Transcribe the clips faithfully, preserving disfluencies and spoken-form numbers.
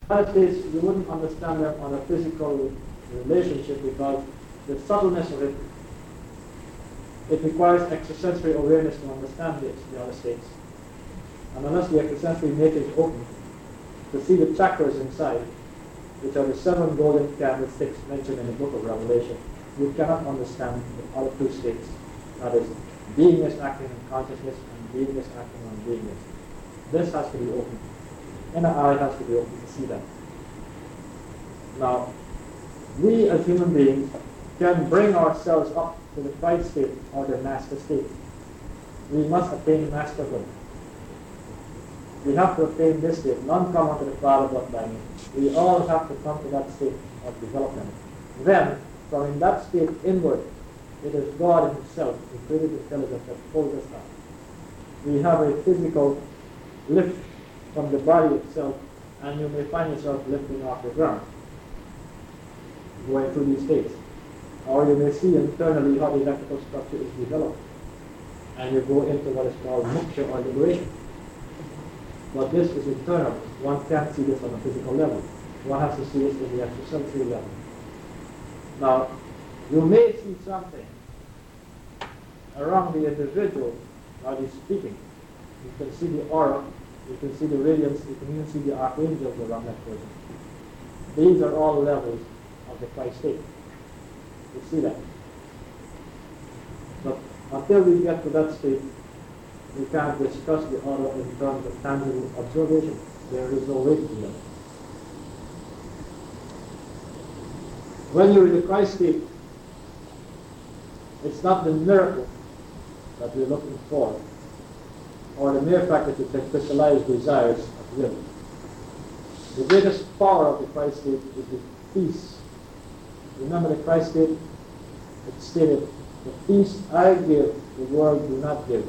Nowadays, you wouldn't understand them on a physical relationship because the subtleness of it, it requires extrasensory awareness to understand it, the other states. And unless the extrasensory nature is open, to see the chakras inside, which are the seven golden candlesticks mentioned in the book of Revelation, you cannot understand the other two states. That is, beingness acting on consciousness and beingness acting on beingness. This has to be open. Inner eye has to be open to see that. Now, we as human beings can bring ourselves up to the Christ state or the master state. We must attain masterhood. We have to attain this state. None come unto the Father but by me. We all have to come to that state of development. Then, from in that state inward, it is God Himself, the creative intelligence, that pulls us up. We have a physical lift from the body itself, and you may find yourself lifting off the ground, going through these states. Or you may see internally how the electrical structure is developed, and you go into what is called moksha or liberation. But this is internal. One can't see this on a physical level. One has to see this in the extrasensory level. Now, you may see something around the individual while he's speaking. You can see the aura, you can see the radiance, you can even see the archangels around that person. These are all levels of the Christ state. You see that. But until we get to that state, we can't discuss the aura in terms of tangible observation. There is no way to do that. When you're in the Christ state, it's not the miracle that we're looking for, or the mere fact that you can crystallize desires of will. The greatest power of the Christ state is the peace. Remember the Christ state? It stated, the peace I give, the world do not give.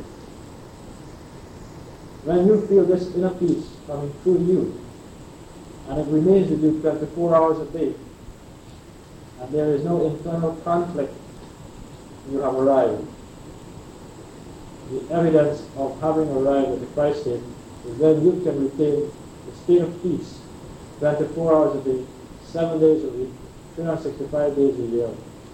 When you feel this inner peace coming through you, and it remains with you twenty-four hours a day, and there is no internal conflict, you have arrived. The evidence of having arrived at the Christ state is when you can retain the state of peace twenty-four hours a day, seven days a week, three hundred sixty-five days a year.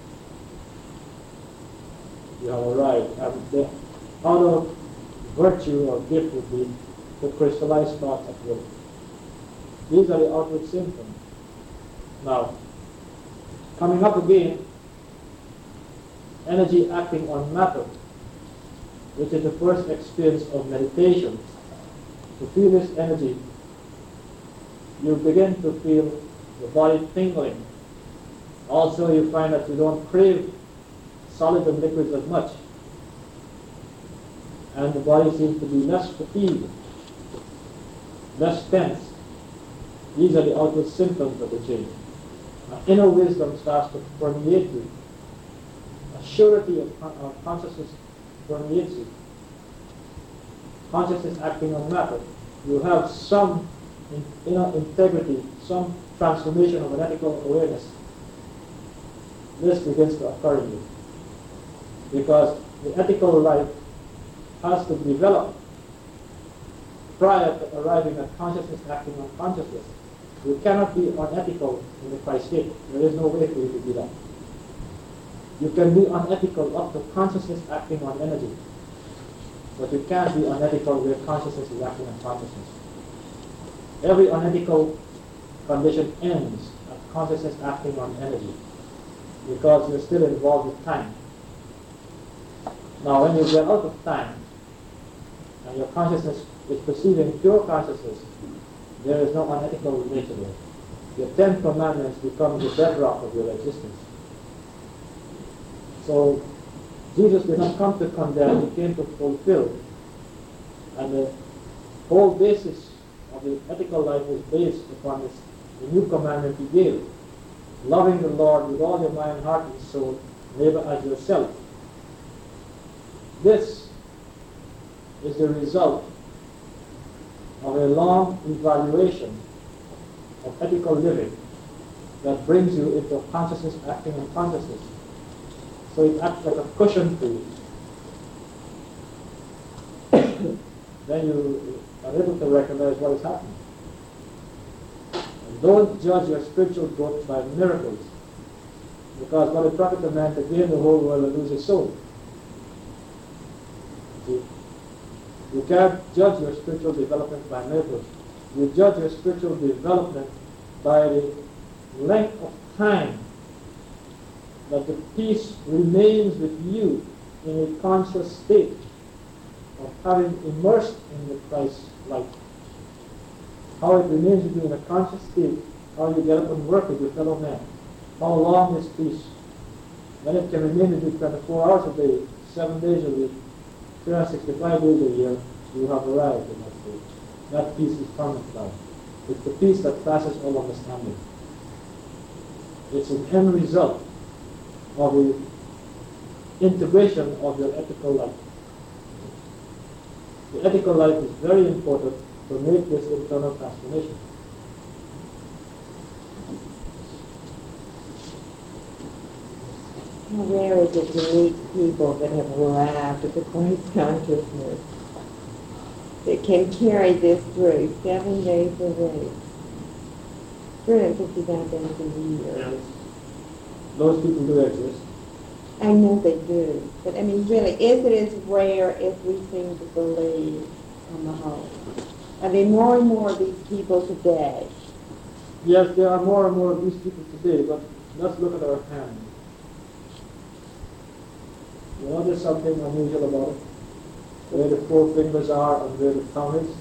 You have arrived. And the other virtue or gift would be to crystallize thoughts at will. These are the outward symptoms. Now, coming up again, energy acting on matter, which is the first experience of meditation. To feel this energy, you begin to feel the body tingling. Also, you find that you don't crave solid and liquids as much. And the body seems to be less fatigued, less tense. These are the outward symptoms of the change. Now, inner wisdom starts to permeate you. A surety of, con- of consciousness permeates you. Consciousness acting on matter. You have some in, inner integrity, some transformation of an ethical awareness. This begins to occur in you. Because the ethical life has to develop prior to arriving at consciousness acting on consciousness. You cannot be unethical in the Christ state. There is no way for you to do that. You can be unethical up to consciousness acting on energy. But you can't be unethical where consciousness is acting on consciousness. Every unethical condition ends at consciousness acting on energy, because you're still involved with time. Now, when you get out of time, and your consciousness is perceiving pure consciousness, there is no unethical nature there. Your Ten Commandments become the bedrock of your existence. So, Jesus did not come to condemn, He came to fulfill. And the whole basis of the ethical life is based upon this, the new commandment He gave. Loving the Lord with all your mind, heart, and soul, neighbor as yourself. This is the result of a long evaluation of ethical living that brings you into consciousness acting on consciousness. So it acts like a cushion for you. Then you are able to recognize what is happening. And Don't judge your spiritual growth by miracles. Because what it profits a man to gain the whole world and lose his soul. See? You can't judge your spiritual development by miracles. You judge your spiritual development by the length of time that the peace remains with you in a conscious state of having immersed in the Christ light. How it remains with you in a conscious state, how you get up and work with your fellow man. How long is peace? Then it can remain with you twenty-four hours a day, seven days a week, three hundred sixty-five days a year. You have arrived in that state. That peace is permanent now. It's the peace that passes all understanding. It's an end result of the integration of your ethical life. The ethical life is very important to make this internal transformation. How rare is it to meet people that have arrived at the Christ consciousness, that can carry this through seven days a week, three hundred fifty-five days a year. Yes. Those people do exist. I know they do, but I mean, really, is it as rare as we seem to believe on the whole? Are there more and more of these people today? Yes, there are more and more of these people today, but let's look at our hand. You know there's something unusual about it? Where the four fingers are and where the thumb is.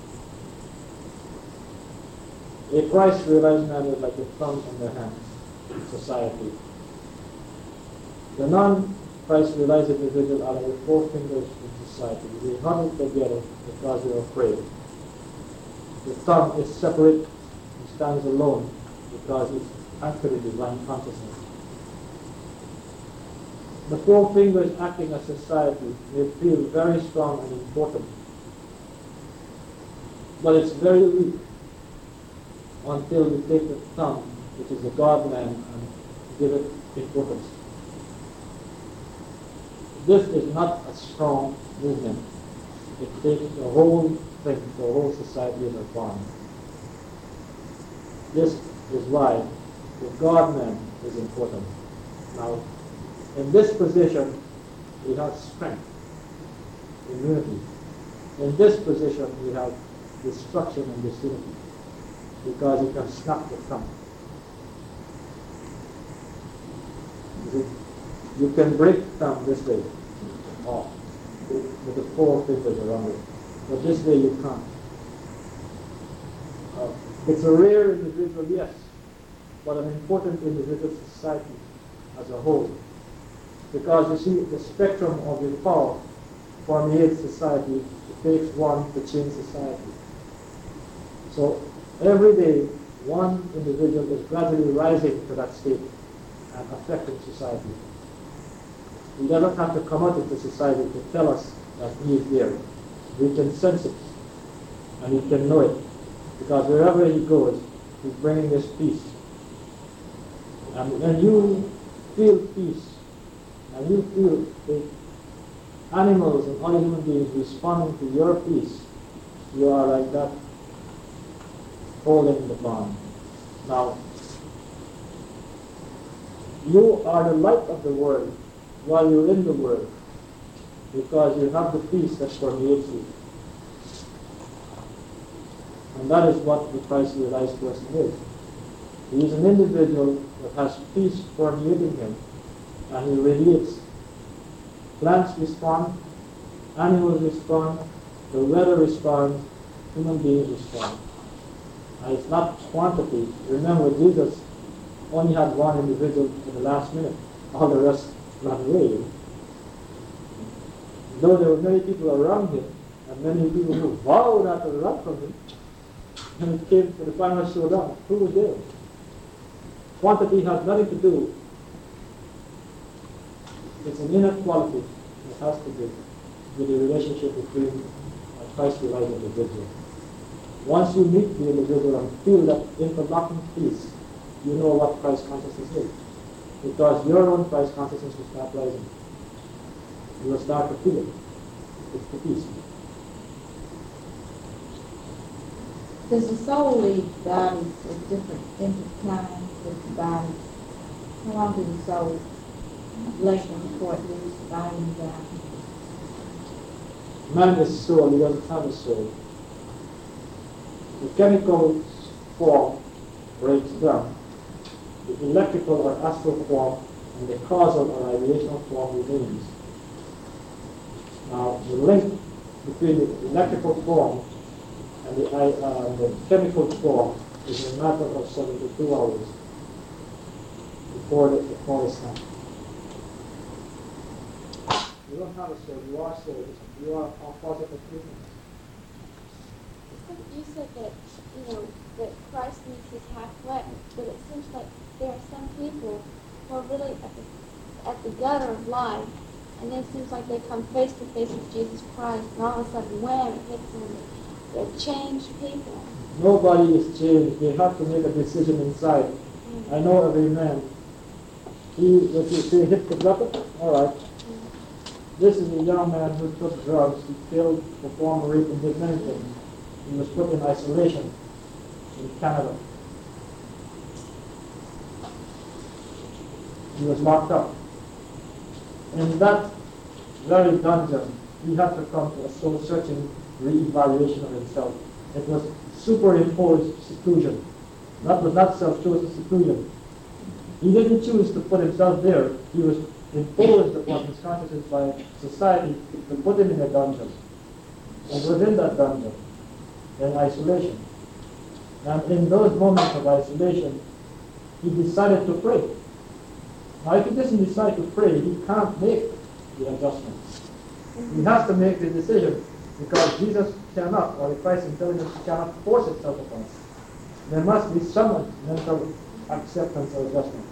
A Christ realized man is like a thumb in their hands in society. The non-Christ realized individual are like the four fingers in society. They huddle together because they are afraid. The thumb is separate and stands alone because it's anchored in divine consciousness. The four fingers acting as society may feel very strong and important, but it's very weak until we take the thumb, which is the God-man, and give it importance. This is not a strong movement. It takes the whole thing, the whole society as a bond. This is why the God-man is important. Now, in this position, we have strength in unity. In this position, we have destruction and disunity, because you can snap the thumb. You can break the thumb this way, off, with the four fingers around it, but this way you can't. Uh, it's a rare individual, yes, but an important individual society as a whole. Because you see, the spectrum of the power permeates society. It takes one to change society. So every day, one individual is gradually rising to that state and affecting society. He doesn't have to come out into society to tell us that he is there. We can sense it, and he can know it, because wherever he goes, he's bringing this peace. And when you feel peace, and you feel the animals and other human beings responding to your peace, you are like that, holding the bond. Now, you are the light of the world while you're in the world, because you have the peace that permeates you. And that is what the Christ realized person is. He is an individual that has peace permeating him, and he radiates. Plants respond, animals respond, the weather responds, human beings respond. And it's not quantity. Remember, Jesus only had one individual in the last minute. All the rest ran away. Though there were many people around him, and many people who vowed not to run from him, when it came to the final showdown, who was there? Quantity has nothing to do. It's an inner quality that has to do with the relationship between a Christ-realized individual. Once you meet the individual and feel that interlocking peace, you know what Christ consciousness is. Because your own Christ consciousness will start rising. You will start to feel it. It's the peace. Does the soul leave bodies at different different times with the body? How long does the soul linger before it leaves the body and dies? Man is soul, he doesn't have a soul. The chemical form breaks down. The electrical or astral form and the causal or ideational form remains. Now, the link between the electrical form and the, uh, the chemical form is a matter of seventy-two hours before the, before the sun. You don't have a soul, you are soul. You are a positive human. You said that, you know, that Christ needs his half flesh, but it seems like there are some people who are really at the, at the gutter of life, and then it seems like they come face to face with Jesus Christ, and all of a sudden, wham, it hits them. They're changed people. Nobody is changed. They have to make a decision inside. Mm-hmm. I know every man. He, if you say hit the gutter, all right. This is a young man who took drugs. He killed, performed rape, and did many things. He was put in isolation in Canada. He was locked up. In that very dungeon, he had to come to a soul-searching re-evaluation of himself. It was superimposed seclusion. That was not self-chosen seclusion. He didn't choose to put himself there. He was imposed upon his consciousness by society to put him in a dungeon. And within that dungeon, in isolation. And in those moments of isolation, he decided to pray. Now, if he doesn't decide to pray, he can't make the adjustments. He has to make the decision because Jesus cannot, or the Christ intelligence cannot force itself upon us. There must be some mental acceptance or adjustment.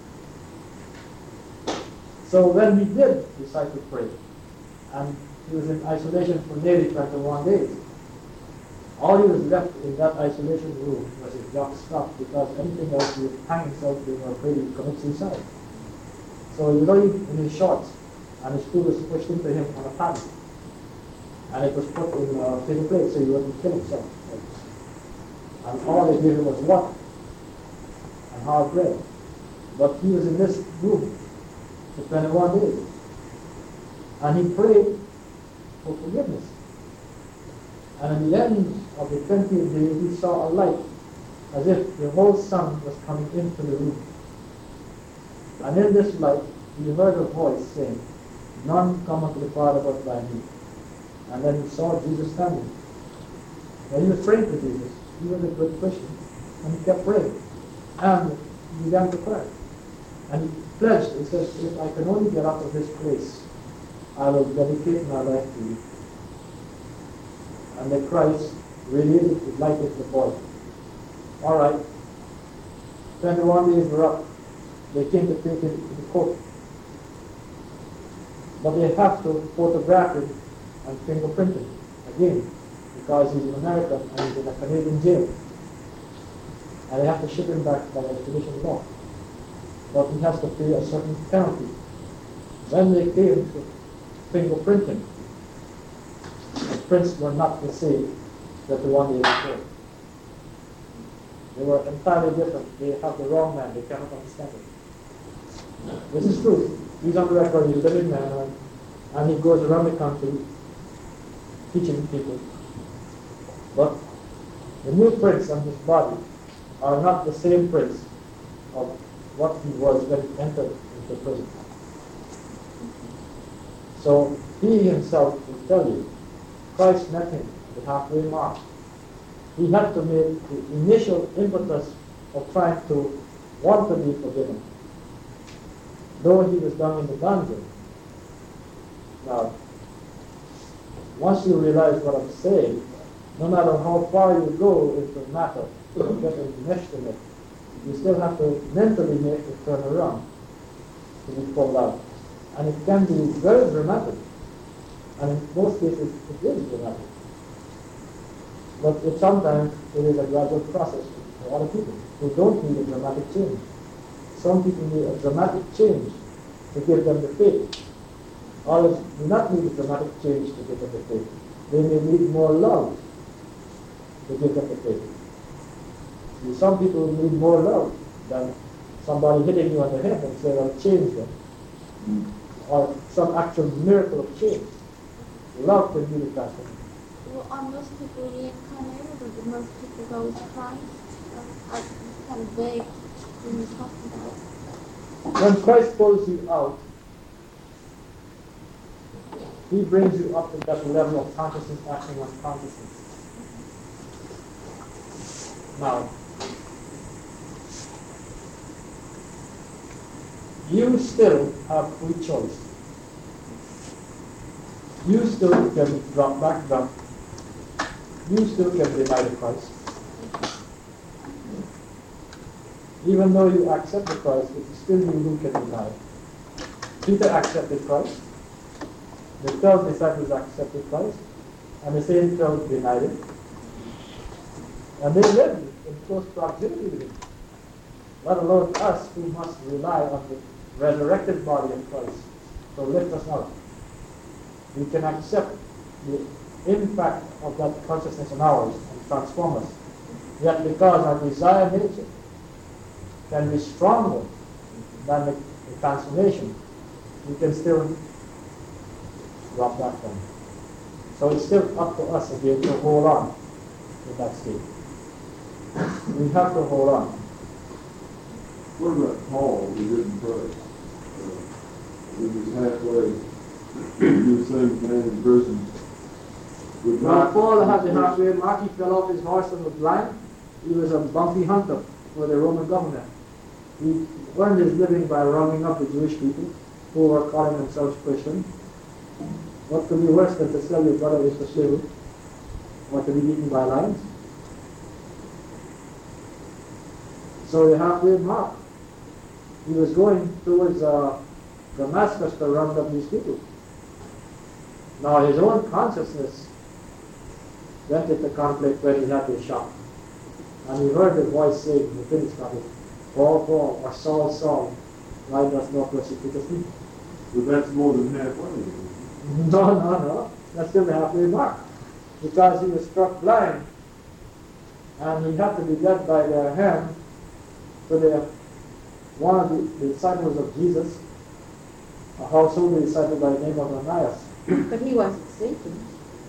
So when he did decide to pray, and he was in isolation for nearly twenty-one days, all he was left in that isolation room was his jock stuff because anything else he would hang himself being afraid he would commit suicide. So he was only in his shorts, and his food was pushed into him on a paddle. And it was put in a paper plate so he wouldn't kill himself. And all they gave him was water and hard bread. But he was in this room for twenty-one days. And he prayed for forgiveness. And at the end of the twentieth day, he saw a light, as if the whole sun was coming into the room. And in this light, he heard a voice saying, "None come unto the Father but by me." And then he saw Jesus standing. Now he was praying to Jesus. He was a good Christian. And he kept praying. And he began to cry. And he pledged, he said, "If I can only get out of this place, I will dedicate my life to you." And the Christ radiated, lighted the boy. All right. twenty-one days were up. They came to take him to the court. But they have to photograph him and fingerprint him again because he's in America and he's in a Canadian jail. And they have to ship him back by extradition law. But he has to pay a certain penalty. When they came to fingerprint him, the prints were not the same that the one they before. They were entirely different. They have the wrong man. They cannot understand it. This is true. He's on the record. He's a living man, and, and he goes around the country teaching people. But the new prints on his body are not the same prints of what he was when he entered into prison. So he himself will tell you, Christ met him at the halfway mark. He had to make the initial impetus of trying to want to be forgiven, though he was down in the dungeon. Now, once you realize what I'm saying, no matter how far you go into the matter, you get enmeshed in it, you still have to mentally make the turn around to be pulled out. And it can be very dramatic. And in most cases, it is dramatic. But it, sometimes it is a gradual process for other people who don't need a dramatic change. Some people need a dramatic change to give them the faith. Others do not need a dramatic change to give them the faith. They may need more love to give them the faith. Some people need more love than somebody hitting you on the head and say, I'll change them. Mm. Or some actual miracle of change. Love can be the transformation. Well, are most people reincarnated, or do most people go with Christ? Or, or it's kind of vague when you talk about it. When Christ pulls you out, He brings you up to that level of consciousness acting on consciousness. Now, you still have free choice. You still can drop back down. You still can deny the Christ. Even though you accept the Christ, it's still you who can deny it. Peter accepted Christ. The twelve disciples accepted Christ. And the same twelve denied it. And they lived in close proximity with him. Let alone us who must rely on the resurrected body of Christ to lift us up. We can accept the impact of that consciousness in ours and transform us. Yet because our desire nature can be stronger than the, the transformation, we can still drop back down. So it's still up to us again to hold on to that state. We have to hold on. What about Paul, who didn't pray? Uh, he was halfway. He was saying man in prison. Now Paul had the halfway mark. He fell off his horse and was blind. He was a bounty hunter for the Roman governor. He earned his living by rounding up the Jewish people who were calling themselves Christian. What could be worse than to sell your brother is for slavery, or to be eaten by lions? So the halfway mark, he was going towards uh, Damascus to round up these people. Now his own consciousness went into conflict when he had been shot. And he heard the voice saying, the Phillips started, Paul, Paul, or Saul, Saul, why dost thou persecute me? But that's more than halfway. No, no, no. That's still the halfway mark. Because he was struck blind. And he had to be led by their hand to the, one of the, the disciples of Jesus, a household disciple by the name of Ananias. But he wasn't seeking.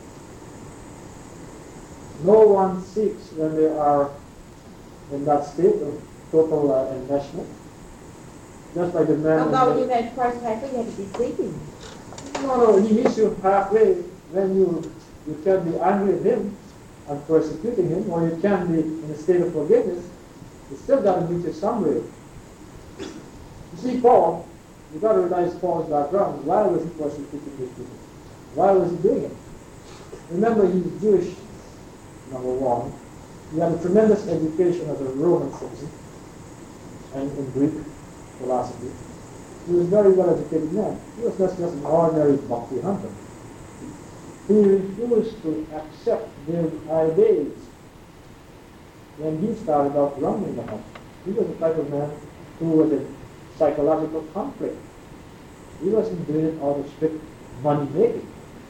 No one seeks when they are in that state of total uh, enmeshment. Just like the man... Although you had Christ halfway, you had to be seeking. No, no, he meets you halfway when you, you can be angry with him and persecuting him, or you can be in a state of forgiveness. You still got to meet you somewhere. You see, Paul, you got to realize Paul's background. Why was he persecuting these people? Why was he doing it? Remember, he's Jewish, number one. He had a tremendous education as a Roman citizen and in Greek philosophy. He was a very well educated man. He was not just an ordinary bounty hunter. He refused to accept their ideas when he started out rounding them up. He was the type of man who was in psychological conflict. He wasn't doing it out of strict money making.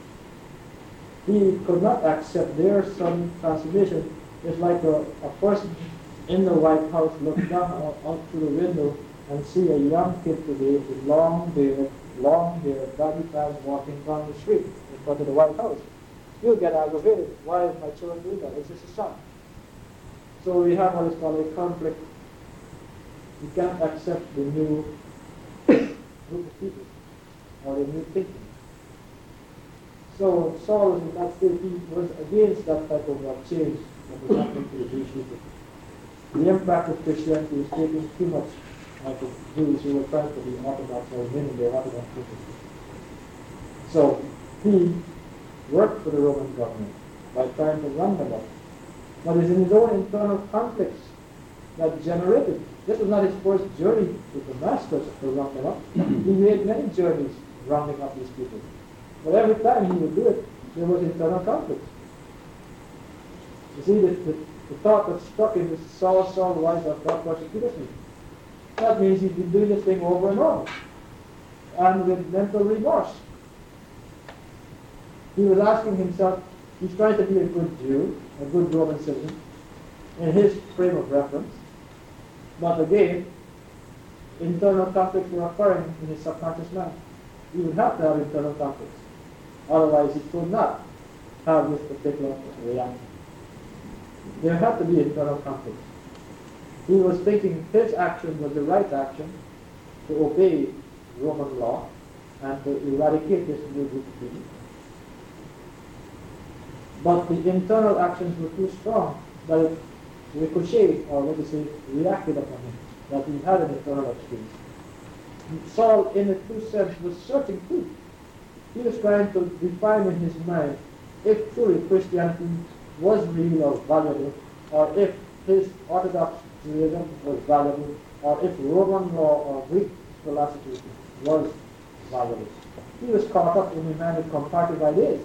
He could not accept their sudden transformation. It's like a, a person in the White House looks down out, out through the window and see a young kid today with long beard, long hair, baggy pants walking down the street in front of the White House. You'll get aggravated. Why is my children doing that? It's just a son. So we have what is called a conflict. You can't accept the new group of people or the new thinking. So Saul was in that state. He was against that type of uh, change that was happening to the Jewish people. The impact of Christianity was taking too much out of Jews who were trying to be Orthodox or winning their Orthodox people. So he worked for the Roman government by trying to run them up. But it's in his own internal conflicts that generated. This was not his first journey to Damascus to round them up. He made many journeys rounding up these people. But every time he would do it, there was internal conflict. You see, the, the, the thought that struck him is, Saul, Saul, why dost thou persecute me? That means he's been doing this thing over and over. And with mental remorse. He was asking himself, he's trying to be a good Jew, a good Roman citizen. in his frame of reference. But again, internal conflicts were occurring in his subconscious mind. He would have to have internal conflicts. Otherwise, he could not have this particular reaction. There had to be internal conflicts. He was thinking his action was the right action to obey Roman law and to eradicate this new group of people. But the internal actions were too strong that it ricocheted, or what you say, reacted upon him, that he had an internal experience. Saul, in a true sense, was searching too. He was trying to define in his mind if truly Christianity was real or valuable, or if his Orthodox Judaism was valuable, or if Roman law or Greek philosophy was valuable. He was caught up in a man of comparative ideas.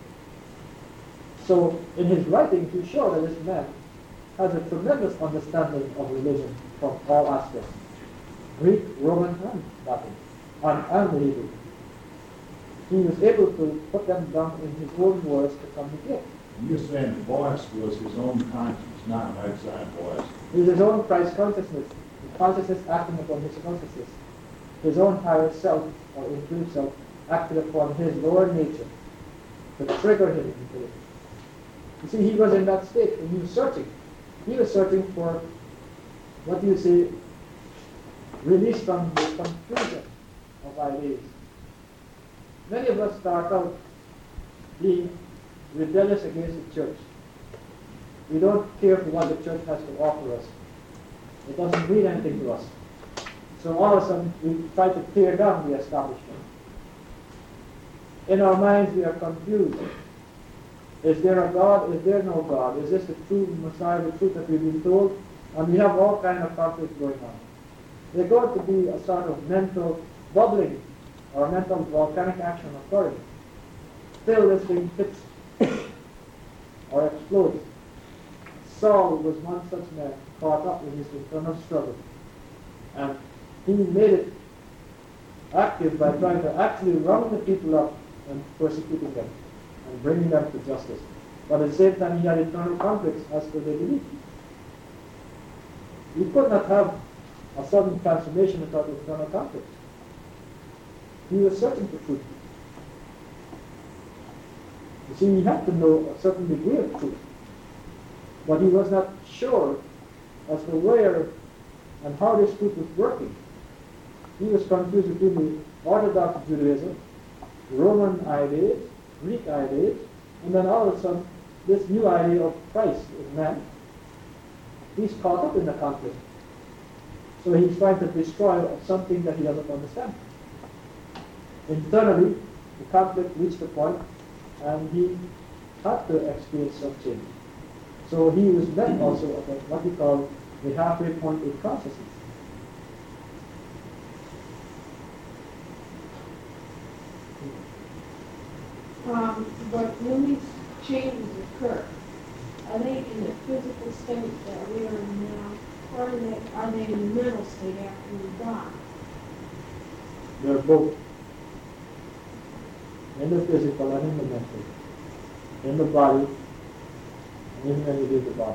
So in his writings, you show that this man has a tremendous understanding of religion from all aspects. Greek, Roman, and Latin, and, and the Hebrew. He was able to put them down in his own words to communicate. You're saying the voice was his own conscience, not an outside voice. It was his own Christ consciousness, the consciousness acting upon his consciousness. His own higher self, or improved self, acted upon his lower nature to trigger him into it. You see, he was in that state, and he was searching. He was searching for, what do you say, release from the confusion of ideas. Many of us start out being rebellious against the church. We don't care for what the church has to offer us. It doesn't mean anything to us. So all of a sudden, we try to tear down the establishment. In our minds, we are confused. Is there a God? Is there no God? Is this the true Messiah, the truth that we've been told? And we have all kinds of conflicts going on. There's going to be a sort of mental bubbling or mental volcanic action occurring till this thing hits or explodes. Saul was one such man caught up in his internal struggle. And he made it active by trying to actually round the people up and persecuting them and bringing them to justice. But at the same time, he had internal conflicts as to their belief. You could not have a sudden transformation without internal conflicts. He was searching for truth. You see, he had to know a certain degree of truth. But he was not sure as to where and how this truth was working. He was confused between the Orthodox Judaism, Roman ideas, Greek ideas, and then all of a sudden, this new idea of Christ as man. He's caught up in the conflict. So he's trying to destroy something that he doesn't understand. Internally, the conflict reached a point, and he had to experience some change. So he was met also at what we call the halfway point in consciousness. Um, but when these changes occur, are they in the physical state that we are in now, or are they, are they in the mental state after we die? They're both. In the physical and in the mental. In the body, and even when you leave the body.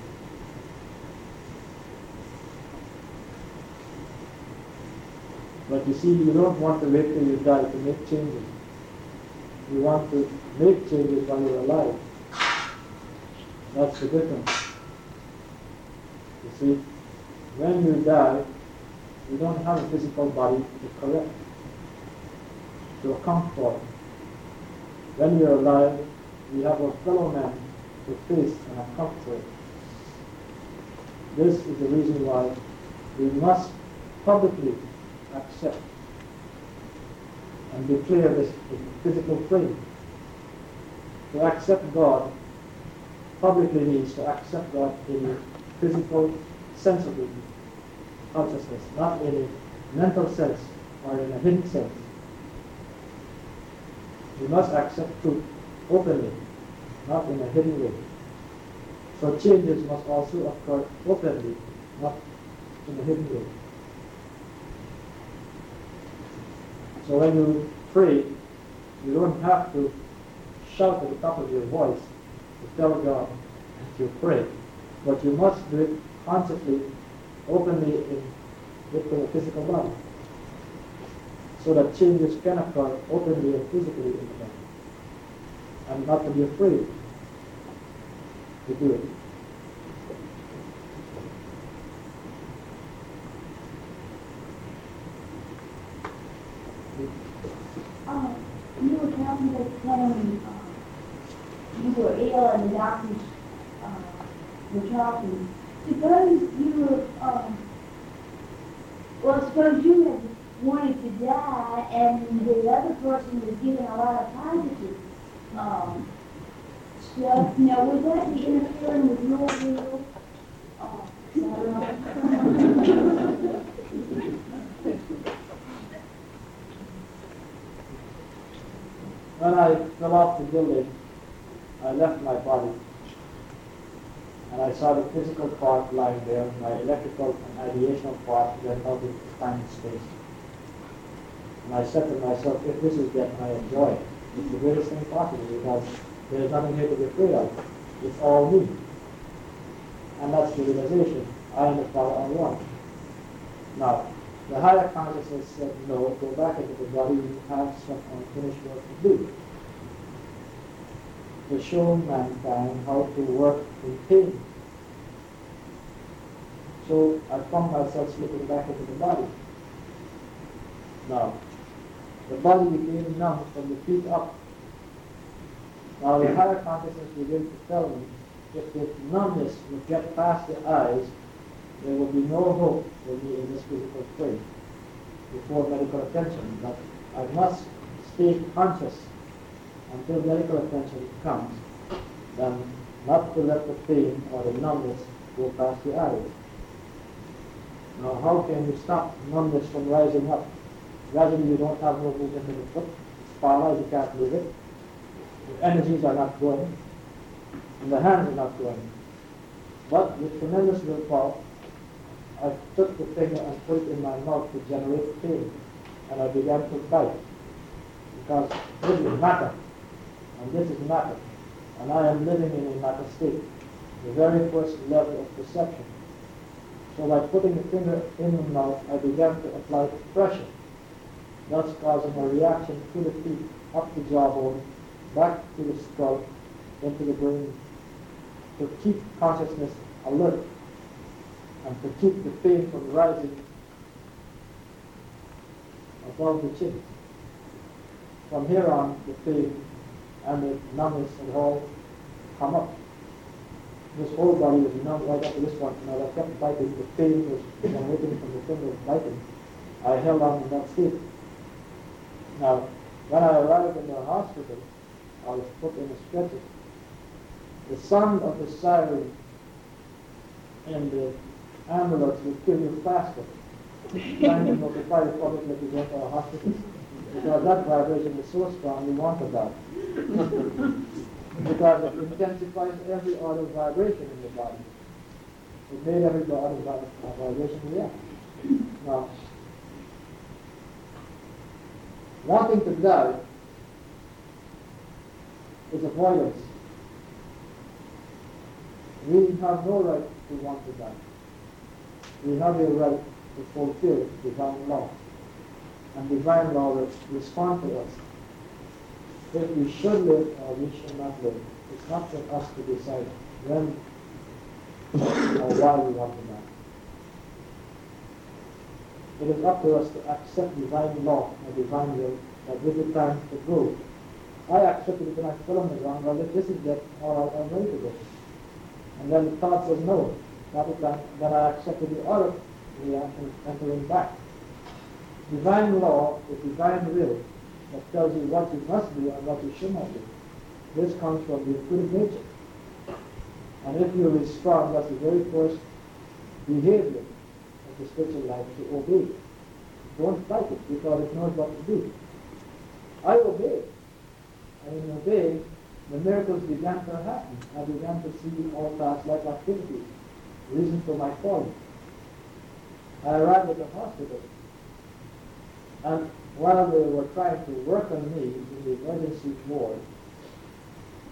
But you see, you don't want to wait till you die to make changes. You want to make changes while you're alive. That's the difference. You see, when you die, you don't have a physical body to correct, to account for. When you're alive, you have a fellow man to face and account for. This is the reason why we must publicly accept and declare this physical frame. To accept God publicly means to accept God in a physical, sensible consciousness, not in a mental sense or in a hidden sense. We must accept truth openly, not in a hidden way. So changes must also occur openly, not in a hidden way. So when you pray, you don't have to shout at the top of your voice to tell God that you pray. But you must do it consciously, openly in, with the physical body, so that changes can occur openly and physically in the body, and not to be afraid to do it. Um, you were talking about when uh, you were ill and the doctors uh, were talking. Suppose you were, um, well, suppose you had wanted to die and the other person was giving a lot of positive um, stuff. Now, would that be interfering with your will? Uh, I don't know. When I fell off the building, I left my body, and I saw the physical part lying there, my electrical and ideational part went out into time and space. And I said to myself, if this is death, I enjoy it. It's the greatest thing possible, because there's nothing here to be afraid of. It's all me. And that's the realization. I am the power I want. Now, the higher consciousness said, no, go back into the body, you have some unfinished work to do. To show mankind how to work in pain. So I found myself slipping back into the body. Now, the body became numb from the feet up. Now the higher consciousness began to tell me, if the numbness would get past the eyes, there will be no hope for me in this physical frame before medical attention. But I must stay conscious until medical attention comes, then not to let the pain or the numbness go past the eyes. Now, how can you stop numbness from rising up? Gradually, you don't have no movement in the foot. It's paralyzed, you can't move it. The energies are not going, and the hands are not going. But with tremendous willpower, I took the finger and put it in my mouth to generate pain, and I began to bite, because this is matter, and this is matter, and I am living in a matter state, the very first level of perception. So by putting the finger in the mouth, I began to apply pressure, thus causing a reaction to the feet, up the jawbone, back to the skull, into the brain, to keep consciousness alert, and to keep the pain from rising above the chin. From here on, the pain and the numbness and all come up. This whole body was numb right up to this one, and as I kept biting, the pain was emanating from the finger biting. I held on in that state. Now, when I arrived in the hospital, I was put in a stretcher. The sound of the siren in the ambulance will kill you faster, trying to notify the public that you go to a hospital. Because that vibration is so strong, you want to die. Because it intensifies every other vibration in the body. It made every other vibration react. Now, wanting to die is avoidance. We have no right to want to die. We have a right to fulfill divine law. And divine law will respond to us. If we should live or we should not live, it's not for us to decide when or why we want to die. It is up to us to accept divine law or divine will that this is time to go. I accepted it when I fell on the ground, well, if this is death, all right, I'm ready to go. And then the thought says no. That is that, then I accepted the other reaction, entering back. Divine law is divine will that tells you what you must do and what you should not do. This comes from the intuitive nature. And if you respond, that's the very first behavior of the spiritual life, to obey. Don't fight it, because it knows what to do. I obeyed. And in obeying, the miracles began to happen. I began to see all past life activities, reason for my falling. I arrived at the hospital, and while they were trying to work on me in the emergency ward,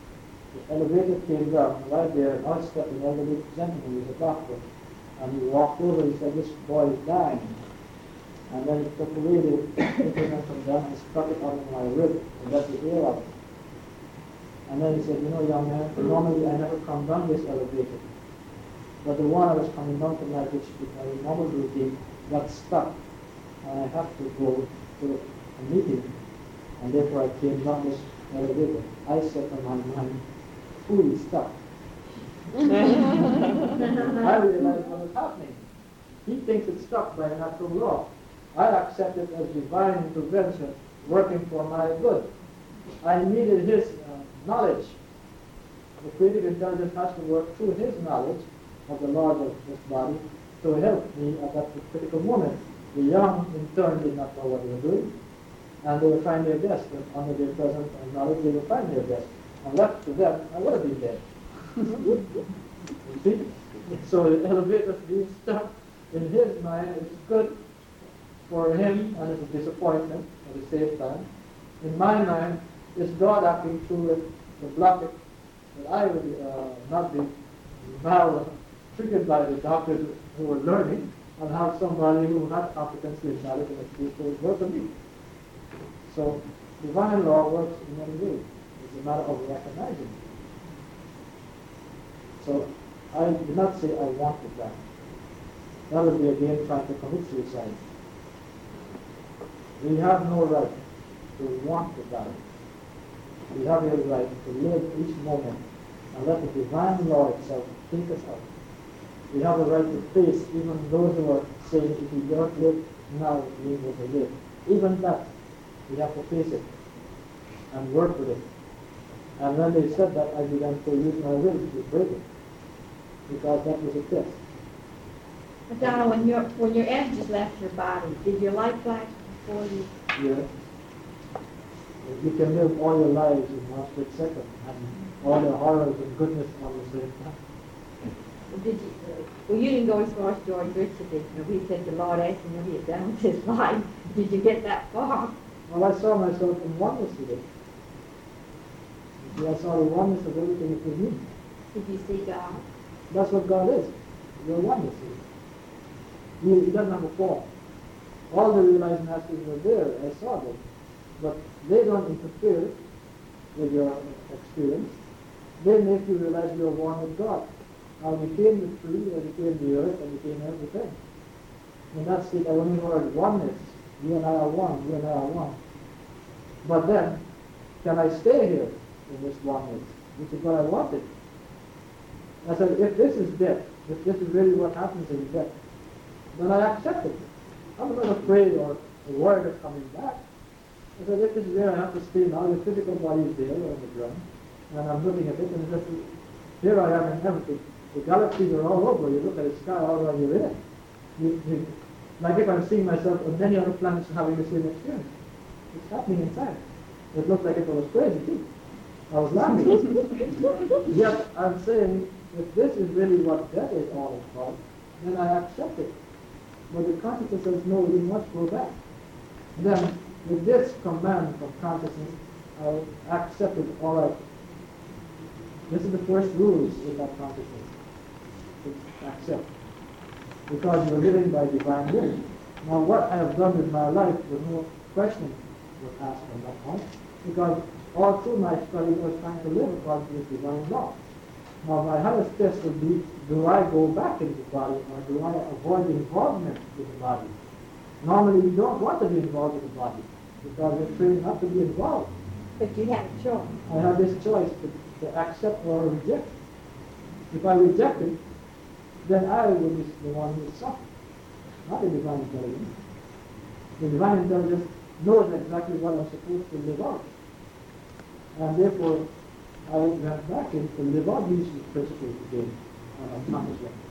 The elevator came down, right there, and I stepped an elderly gentleman who was a doctor. And he walked over, he said, this boy is dying. And then he took away the instrument from them and stuck it on my rib and let the air out. And then he said, you know, young man, normally I never come down this elevator. But the one I was coming down tonight, which is my normal routine, got stuck. And I have to go to a meeting. And therefore I came down this elevator. I said to my mind, fully stuck. I realized what was happening. He thinks it's stuck by natural law. I accept it as divine intervention working for my good. I needed his uh, knowledge. The creative intelligence has to work through his knowledge of the laws of this body to help me at that critical moment. The young, in turn, did not know what they were doing, and they would find their best. And under their present knowledge, they would find their best. And left to them, I would have been dead. You see? So the elevator being stuck in his mind is good for him, and it's a disappointment at the same time. In my mind, it's God acting through it to block it, that I would uh, not be mal triggered by the doctors who were learning, and have somebody who had competency in knowledge and expertise to work on me. So divine law works in many ways. It's a matter of recognizing it. So I did not say I wanted that. That would be again trying to commit suicide. We have no right to want to die. We have a right to live each moment and let the divine law itself take us out. We have a right to face even those who are saying if we don't live now, we will live. Even that, we have to face it and work with it. And when they said that, I began to use my will to break it, because that was a test. Madonna, when your when your energies left your body, did your light flash before you? Yeah. You can live all your lives in one split second, and all the horrors and goodness all the same time. Did you? Well, you didn't go as far as George Richard did. You know, he said the Lord asked him if he had done with his life. Did you get that far? Well, I saw myself in oneness with it. See, I saw the oneness of everything it was me. Did you see God? That's what God is. Your oneness is. He, he doesn't have a form. All the realized masters were there. I saw them. But they don't interfere with your experience. They make you realize you're one with God. Now became the tree, I became the earth, I became everything. In that state, I only heard oneness. You and I are one, you and I are one. But then, can I stay here in this oneness? Which is what I wanted. I said, if this is death, if this is really what happens in death, then I accept it. I'm not afraid or worried of coming back. I said, if this is where I have to stay now, the physical body is there on the ground, and I'm looking at it, and just, here I am in heaven. The galaxies are all over. You look at the sky all around you're in. You, you, like if I'm seeing myself on many other planets and having the same experience. It's happening inside. It looked like if I was crazy too. I was laughing. Yet I'm saying, if this is really what death is all about, then I accept it. But the consciousness says, no, we must go back. Then, with this command from consciousness, I accept it, all right. This is the first rules in that consciousness. To accept. Because you're living by divine will. Now what I have done with my life, there's no question was asked from that point. Because all through my study I was trying to live according to this divine law. Now my highest test would be, do I go back into the body or do I avoid involvement with the body? Normally you don't want to be involved with the body because you're trained not to be involved. But you have a choice. I have this choice to, to accept or reject. If I reject it, then I will be the one who will suffer, not the divine intelligence. The divine intelligence knows exactly what I'm supposed to live out. And therefore, I went back in to live out these principles again on a conscious level.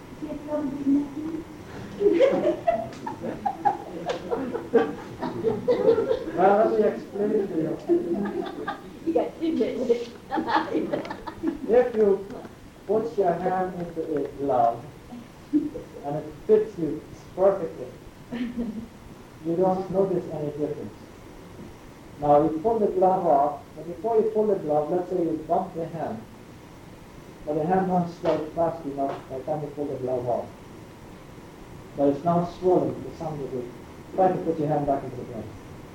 Well, let me explain it to you. You got two minutes. If you put your hand into a glove and it fits you perfectly, you don't notice any difference. Now you pull the glove off, but before you pull the glove, let's say you bump the hand, but the hand won't swell fast enough by the time you pull the glove off. But it's now swollen to some degree. Try to put your hand back into the glove.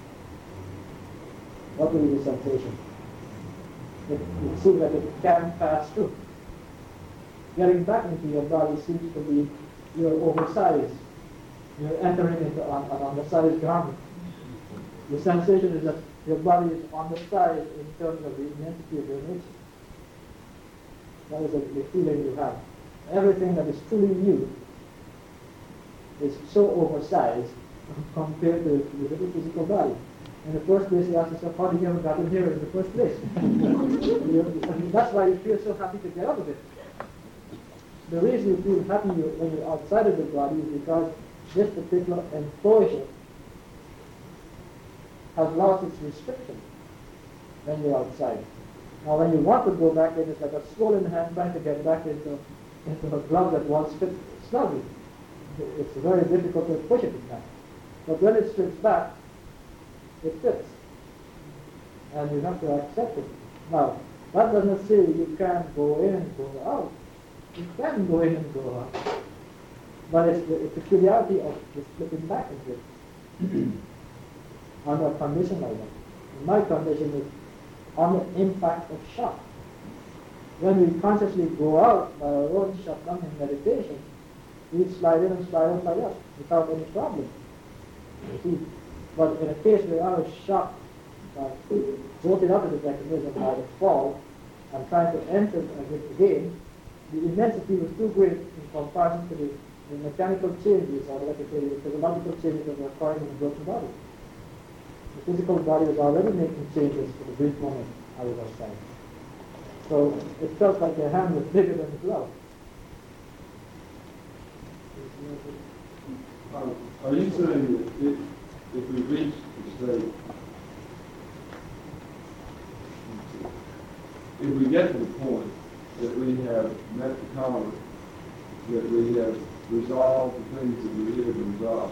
What will be the sensation? It, it seems like it can pass through. Getting back into your body seems to be you're oversized. You're entering into an, an undersized garment. The sensation is that your body is on the side in terms of the immensity of your nature. That is the, the feeling you have. Everything that is truly you is so oversized compared to the little physical body. In the first place, you ask yourself, how did you ever got in here in the first place? you, that's why you feel so happy to get out of it. The reason you feel happy when you're outside of the body is because this particular enclosure has lost its restriction when you're outside. Now when you want to go back in, it's like a swollen hand trying to get back into, into a glove that once fit snugly. It's very difficult to push it back. But when it strips back, it fits. And you have to accept it. Now, that doesn't say you can't go in and go out. You can go in and go out. But it's the peculiarity of the slipping back into it. Under a condition like that. My condition is on the impact of shock. When we consciously go out by our own shutdown in meditation, we slide in and slide out, slide out without any problem. You see? But in a case where I was shocked, uh, floated up into the mechanism by the fall, and trying to enter again, the immensity was too great in comparison to the, the mechanical changes, or like I say, the physiological changes that were occurring in the broken body. The physical body was already making changes for the brief moment I was outside. So it felt like the hand was bigger than the glove. Um, are you saying that if, if we reach the state, if we get to the point that we have met the tolerance, that we have resolved the things that we needed to resolve,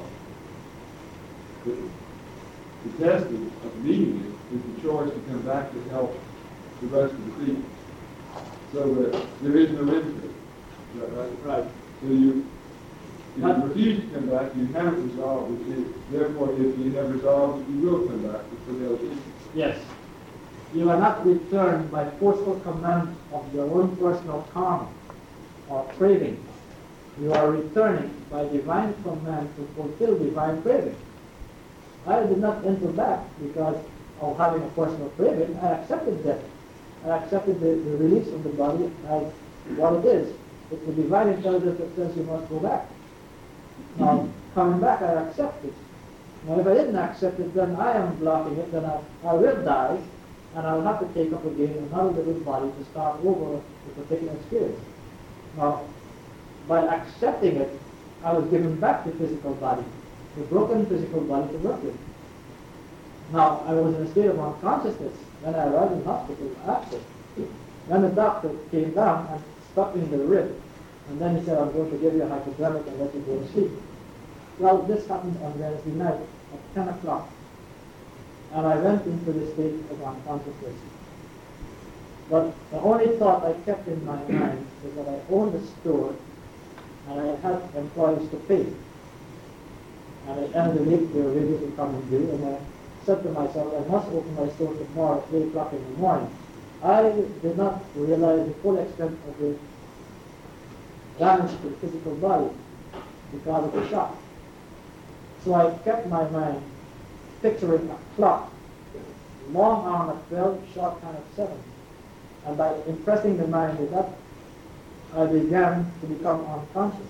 the, the test of, of meeting it is the choice to come back to help the rest of the people, so that there is no injury. Is that right? Right. So you, if you refuse to come back, you haven't resolved it. Therefore, if you have resolved it, you will come back for the other issues. Yes. You are not returned by forceful command of your own personal karma or craving. You are returning by divine command to fulfill divine craving. I did not enter back because of having a personal craving. I accepted death. I accepted the, the release of the body as what it is. It's the divine intelligence that says you must go back. Now, coming back, I accept it. Now, if I didn't accept it, then I am blocking it, then I, I will die, and I will have to take up again another little body to start over the particular experience. Now, by accepting it, I was given back the physical body, the broken physical body to work with. Now, I was in a state of unconsciousness when I arrived in the hospital after. Then the doctor came down and stuck me in the rib, and then he said, I'm going to give you a hypodermic and let you go to sleep. Well, this happened on Wednesday night at ten o'clock, and I went into the state of unconsciousness. But the only thought I kept in my mind was that I owned a store, and I had employees to pay. And at the end of the week, their wages would come and due, and I said to myself, I must open my store tomorrow at eight o'clock in the morning. I did not realize the full extent of the damage to the physical body because of the shock. So I kept my mind picturing a clock, long arm at twelve, short hand at seven. And by impressing the mind with that, I began to become unconscious.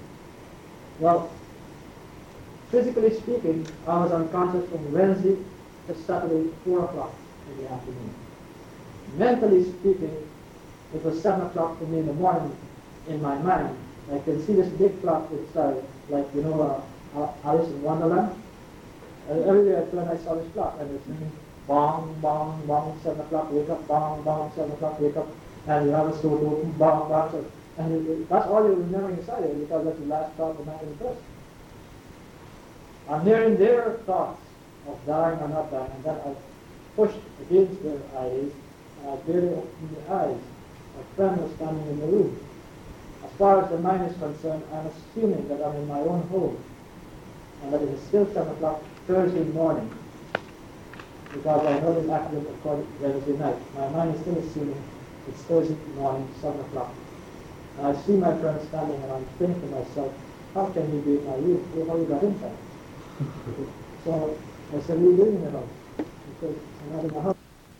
Well, physically speaking, I was unconscious from Wednesday to Saturday, four o'clock in the afternoon. Mentally speaking, it was seven o'clock for me in the morning in my mind. I can see this big clock inside, like, you know, uh, Alice in Wonderland. And everywhere I turned, I saw this clock, and it's ringing, bong, bong, bong, seven o'clock, wake up, bong, bong, seven o'clock, wake up, and you have a store to open, bong, bong, so, and it, it, that's all you remember inside it, because that's the last thought of the night in the first. I'm hearing their thoughts of dying or not dying, and then I pushed against their eyes, and I barely opened the eyes. A friend was standing in the room. As far as the mind is concerned, I'm assuming that I'm in my own home, and that it is still seven o'clock Thursday morning, because I know this accident occurred Wednesday night. My mind is still assuming it's Thursday morning, seven o'clock. And I see my friend standing, and I'm thinking to myself, how can he be in my room? How you got inside? So I said, what are you doing in the house? He said, I'm not in the house.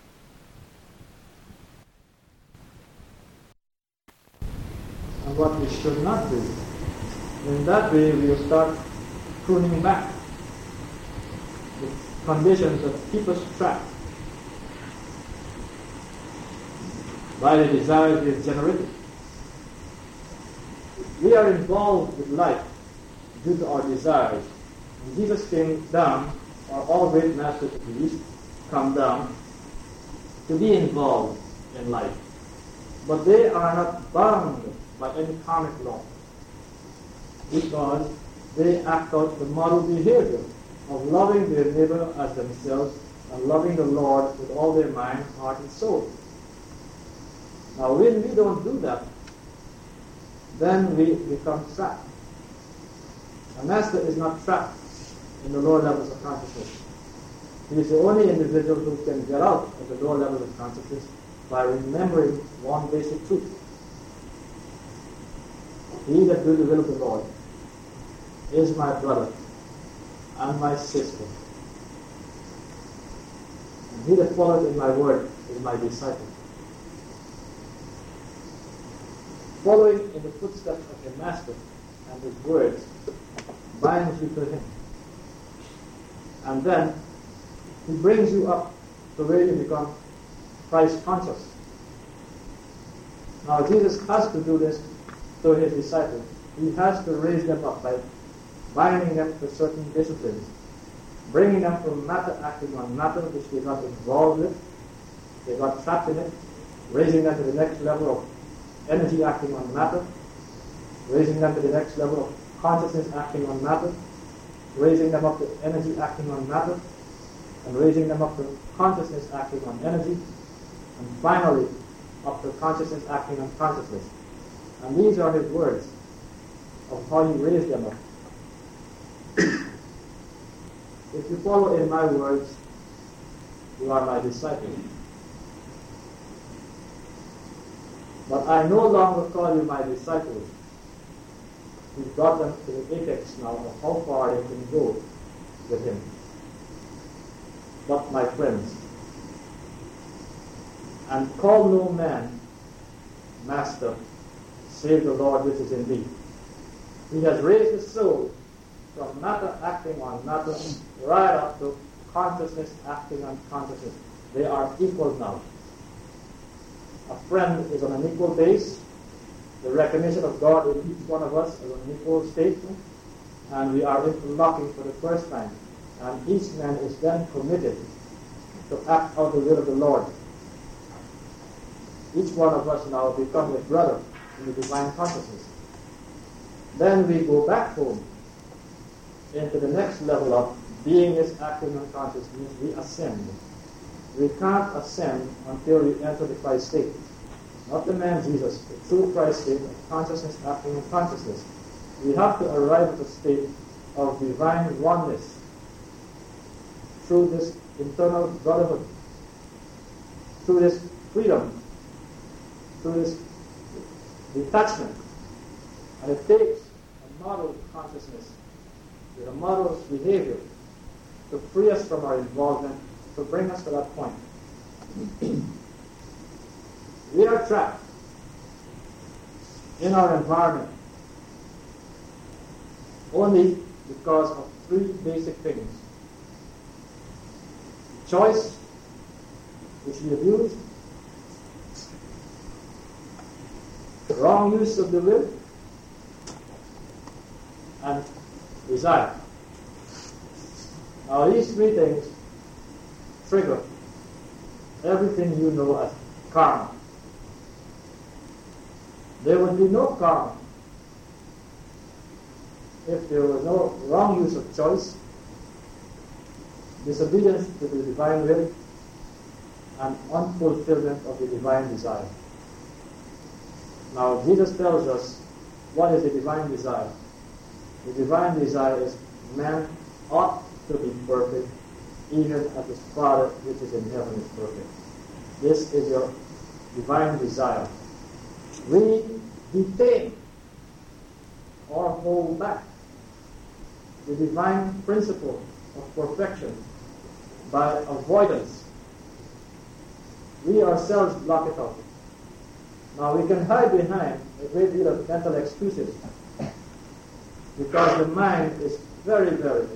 And what we should not do. In that way, we will start pruning back the conditions that keep us trapped by the desires we have generated. We are involved with life due to our desires. When Jesus came down, or all great masters at least come down to be involved in life. But they are not bound by any karmic law, because they act out the model behavior of loving their neighbor as themselves and loving the Lord with all their mind, heart, and soul. Now, when we don't do that, then we become trapped. A master is not trapped in the lower levels of consciousness. He is the only individual who can get out of the lower levels of consciousness by remembering one basic truth. He that do the will of the Lord is my brother and my sister. And he that followeth in my word is my disciple. Following in the footsteps of your master and his words binds you to him. And then he brings you up to where you become Christ conscious. Now Jesus has to do this to his disciples. He has to raise them up by binding them to certain disciplines, bringing them from matter acting on matter which they got involved with, they got trapped in it, raising them to the next level of energy acting on matter, raising them to the next level of consciousness acting on matter, raising them up to energy acting on matter, and raising them up to consciousness acting on energy, and finally up to consciousness acting on consciousness. And these are his words of how he raised them up. If you follow in my words, you are my disciple. But I no longer call you my disciples. He brought them to the apex now of how far they can go with him. But my friends, and call no man master, save the Lord which is in thee. He has raised the soul from matter acting on matter right up to consciousness acting on consciousness. They are equal now. A friend is on an equal base. The recognition of God in each one of us is on an equal state. And we are interlocking for the first time. And each man is then permitted to act out the will of the Lord. Each one of us now becomes a brother in the divine consciousness. Then we go back home into the next level of beingness acting on consciousness. We ascend. We can't ascend until we enter the Christ state. Not the man Jesus, the true Christ state of consciousness acting on consciousness. We have to arrive at a state of divine oneness through this internal brotherhood, through this freedom, through this detachment. And it takes a model consciousness with a model behavior to free us from our involvement, to bring us to that point. We are trapped in our environment only because of three basic things. Choice, which we abuse, wrong use of the will, and desire. Now these three things trigger everything you know as karma. There would be no karma if there was no wrong use of choice, disobedience to the divine will, and unfulfillment of the divine desire. Now, Jesus tells us what is the divine desire. The divine desire is man ought to be perfect, even as his Father which is in heaven is perfect. This is your divine desire. We detain or hold back the divine principle of perfection by avoidance. We ourselves block it out. Now we can hide behind a great deal of mental excuses because the mind is very, very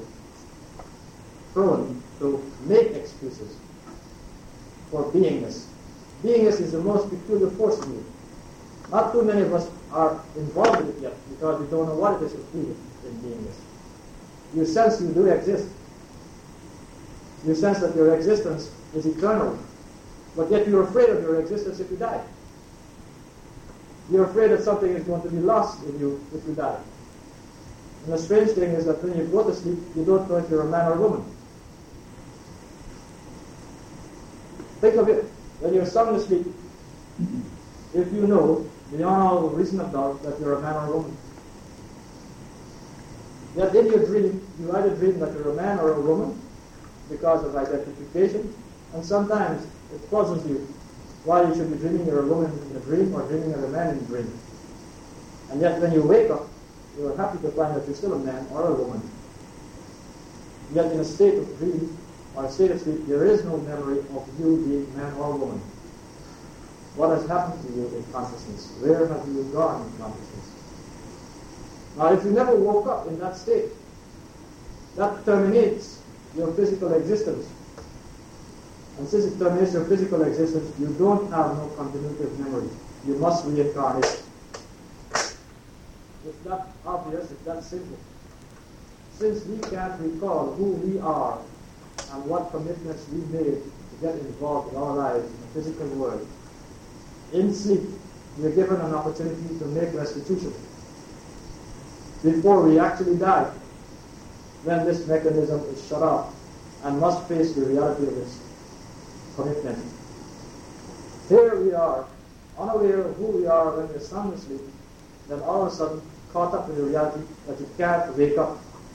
prone to make excuses for beingness. Beingness is the most peculiar force in you. Not too many of us are involved in it yet because we don't know what it is to feel in beingness. You sense you do exist. You sense that your existence is eternal. But yet you're afraid of your existence if you die. You're afraid that something is going to be lost in you if you die. And the strange thing is that when you go to sleep, you don't know if you're a man or a woman. Think of it. When you're sound asleep, if you know, beyond all reason of doubt, that you're a man or a woman. Yet in your dream, you either dream that you're a man or a woman because of identification, and sometimes it puzzles you why you should be dreaming you're a woman in a dream or dreaming you're a man in a dream. And yet when you wake up, you're happy to find that you're still a man or a woman. Yet in a state of dream or a state of sleep, there is no memory of you being man or woman. What has happened to you in consciousness? Where have you gone in consciousness? Now, if you never woke up in that state, that terminates your physical existence. And since it terminates your physical existence, you don't have no continuity of memory. You must reincarnate. It's that obvious, it's that simple. Since we can't recall who we are and what commitments we made to get involved in our lives in the physical world, in sleep, we are given an opportunity to make restitution. Before we actually die, then this mechanism is shut off and must face the reality of its commitment. Here we are, unaware of who we are when we're sound asleep, then all of a sudden caught up with the reality that you can't wake up.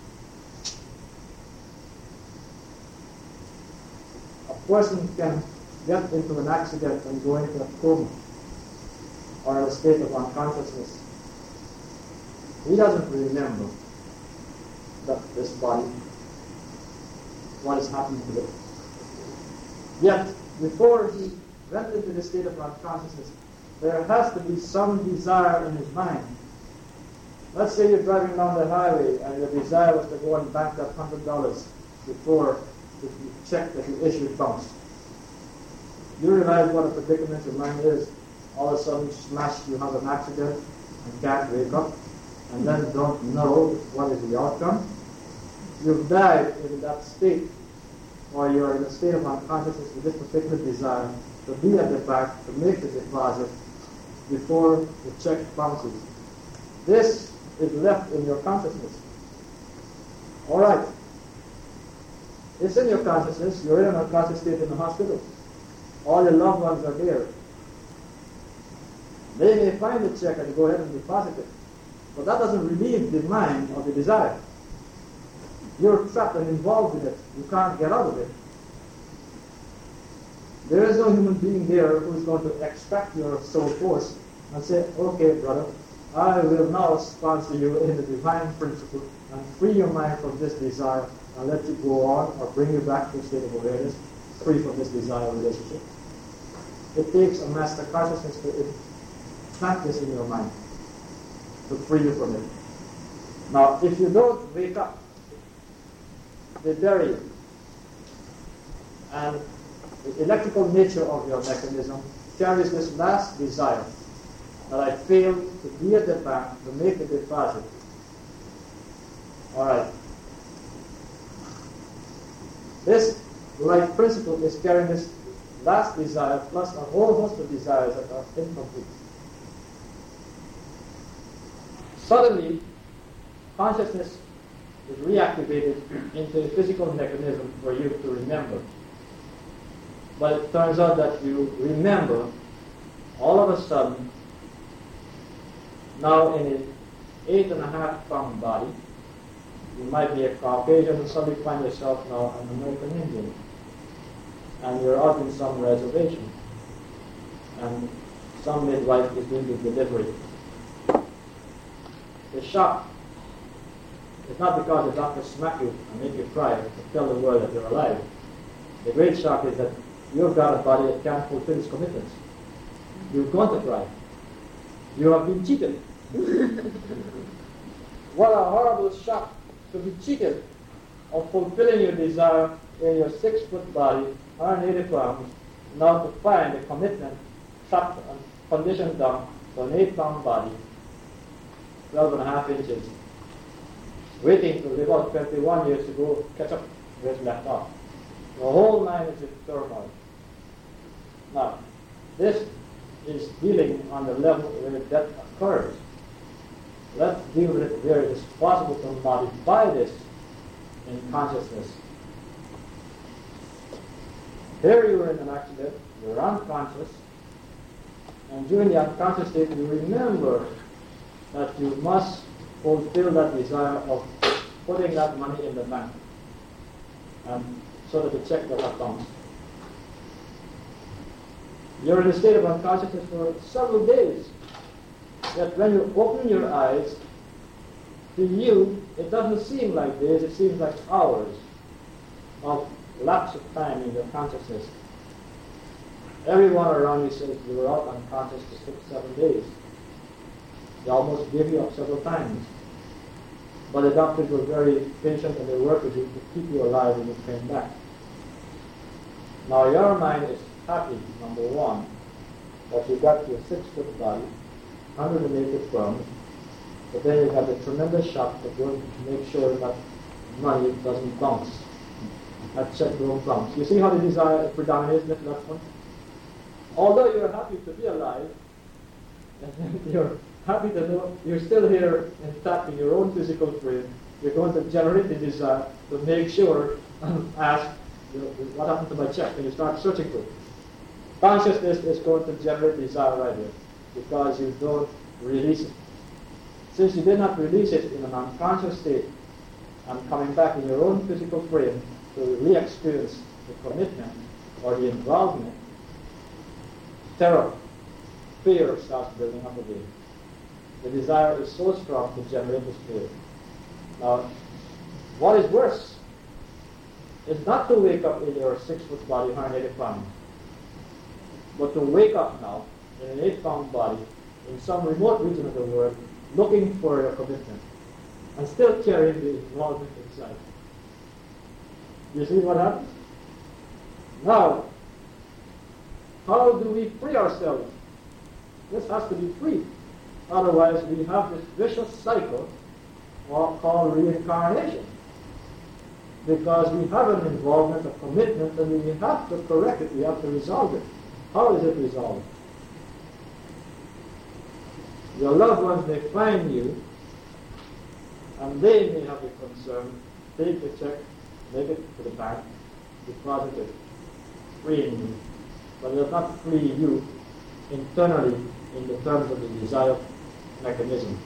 A person can get into an accident and go into a coma or in a state of unconsciousness. He doesn't remember that this body, what is happening to it. Yet, before he went into the state of unconsciousness, there has to be some desire in his mind. Let's say you're driving down the highway and your desire was to go and bank that one hundred dollars before the check that you issued bounced. You realize what a predicament your mind is. All of a sudden, smash, you have an accident and can't wake up, and then don't know what is the outcome. You've died in that state, or you're in a state of unconsciousness with this particular desire to be at the bank, to make the deposit before the check bounces. This is left in your consciousness. All right. It's in your consciousness. You're in an unconscious state in the hospital. All your loved ones are there. They may find the check and go ahead and deposit it. But that doesn't relieve the mind of the desire. You're trapped and involved in it. You can't get out of it. There is no human being here who is going to extract your soul force and say, okay, brother, I will now sponsor you in the divine principle and free your mind from this desire and let you go on or bring you back to a state of awareness, free from this desire relationship. It takes a master consciousness to plant this in your mind, to free you from it. Now, if you don't wake up, they bury you. And the electrical nature of your mechanism carries this last desire that I failed to be at the bank to make the deposit. All right. This right principle is carrying this last desire plus a whole host of desires that are incomplete. Suddenly, consciousness is reactivated into a physical mechanism for you to remember. But it turns out that you remember all of a sudden, now in an eight and a half pound body, you might be a Caucasian and suddenly find yourself now an American Indian. And you're out in some reservation. And some midwife is doing the delivery. The shock is not because the doctor smack you and make you cry to tell the world that you're alive. The great shock is that you've got a body that can't fulfill its commitments. You're going to cry. You have been cheated. What a horrible shock to be cheated of fulfilling your desire in your six-foot body, one hundred eighty pounds, now to find a commitment trapped and conditioned down to an eight-pound body, twelve and a half inches, waiting to live out twenty-one years to go catch up where it's left off. The whole mind is in turmoil. Now, this is dealing on the level where death occurs. Let's deal with it where it is possible to modify this in consciousness. Here you were in an accident, you're unconscious, and during the unconscious state you remember that you must fulfill that desire of putting that money in the bank, and so that the check does not bounce. You're in a state of unconsciousness for several days. Yet when you open your eyes, to you, it doesn't seem like days, it seems like hours of lapse of time in your consciousness. Everyone around you says you were out unconscious for six, seven days. They almost gave you up several times. But the doctors were very patient and they worked with you to keep you alive when you came back. Now your mind is happy, number one, that you got your six-foot body, one hundred eighty pounds, but then you have the tremendous shock of going to make sure that money doesn't bounce. That check won't bounce. You see how the desire predominates in that last one? Although you're happy to be alive, you're happy to know you're still here intact in your own physical frame, you're going to generate the desire to make sure and ask, you know, what happened to my check? And you start searching for it. Consciousness is going to generate desire right here because you don't release it. Since you did not release it in an unconscious state and coming back in your own physical frame to re-experience the commitment or the involvement, terror, fear starts building up again. The desire is so strong to generate this fear. Now, what is worse is not to wake up in your six-foot body, one hundred eighty pounds, but to wake up now in an eight-pound body in some remote region of the world looking for your commitment and still carrying the involvement inside. You see what happens? Now, how do we free ourselves? This has to be free. Otherwise, we have this vicious cycle called reincarnation. Because we have an involvement, a commitment, and we have to correct it, we have to resolve it. How is it resolved? Your loved ones may find you, and they may have the concern, take the check, take it to the bank, deposit it, freeing you. But it does not free you internally in the terms of the desire mechanism.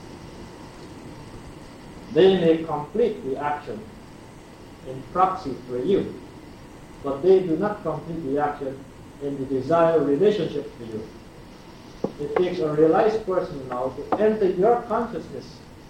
They may complete the action in proxy for you, but they do not complete the action in the desired relationship to you. It takes a realized person now to enter your consciousness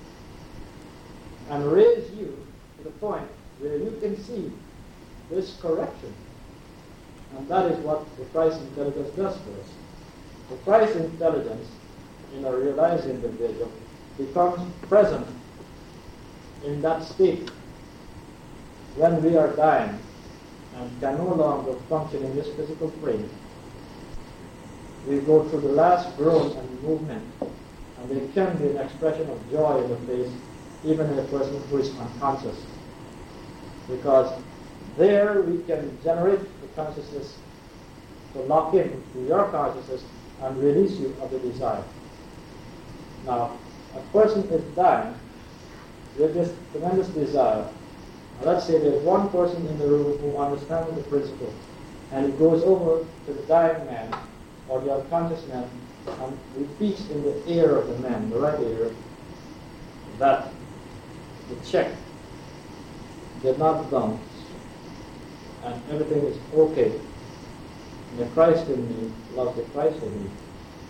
and raise you to the point where you can see this correction. And that is what the Christ intelligence does for us. The Christ intelligence in a realized individual becomes present in that state when we are dying and can no longer function in this physical frame. We go through the last groan and movement, and there can be an expression of joy in the face, even in a person who is unconscious. Because there we can generate the consciousness to lock in to your consciousness and release you of the desire. Now, a person is dying with this tremendous desire. Now, let's say there's one person in the room who understands the principle. and it goes over to the dying man or the unconscious man and repeats in the ear of the man, the right ear, that the check did not bounce and everything is okay. And the Christ in me loves the Christ in me.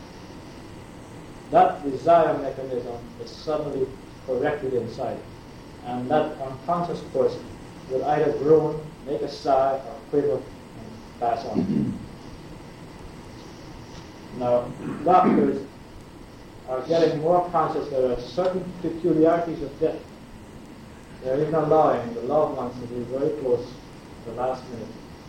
That desire mechanism is suddenly corrected inside. And that unconscious person will either groan, make a sigh, or quiver and pass on. Now, doctors are getting more conscious there are certain peculiarities of death. They're even allowing the loved ones to be very close to the last minute.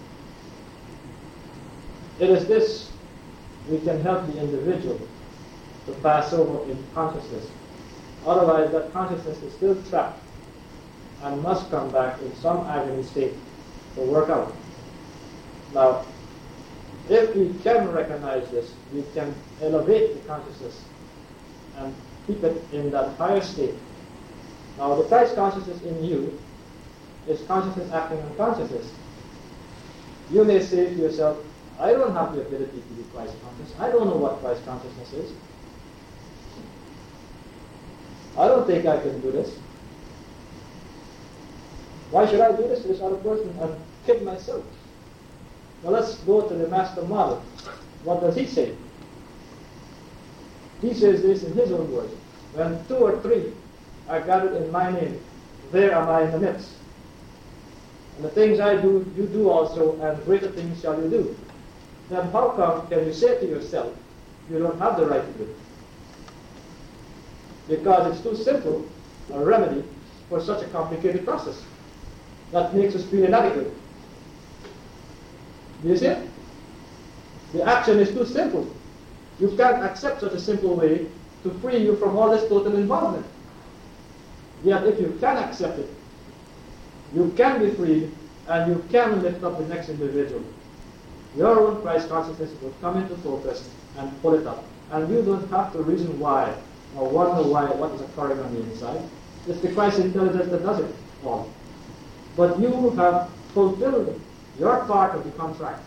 It is this we can help the individual to pass over in consciousness. Otherwise, that consciousness is still trapped and must come back in some agony state to work out. Now, if we can recognize this, we can elevate the consciousness and keep it in that higher state. Now, the Christ consciousness in you is consciousness acting on consciousness. You may say to yourself, I don't have the ability to be Christ conscious. I don't know what Christ consciousness is. I don't think I can do this. Why should I do this to this other person and kid myself? Now let's go to the master model. What does he say? He says this in his own words. When two or three are gathered in my name, there am I in the midst. And the things I do, you do also, and greater things shall you do. Then how come can you say to yourself, you don't have the right to do it? Because it's too simple a remedy for such a complicated process that makes us feel inadequate. Do you see it? The action is too simple. You can't accept such a simple way to free you from all this total involvement. Yet if you can accept it, you can be freed and you can lift up the next individual. Your own Christ consciousness will come into focus and pull it up. And you don't have to reason why or wonder why what is occurring on the inside. It's the Christ intelligence that does it all. But you have fulfilled your part of the contract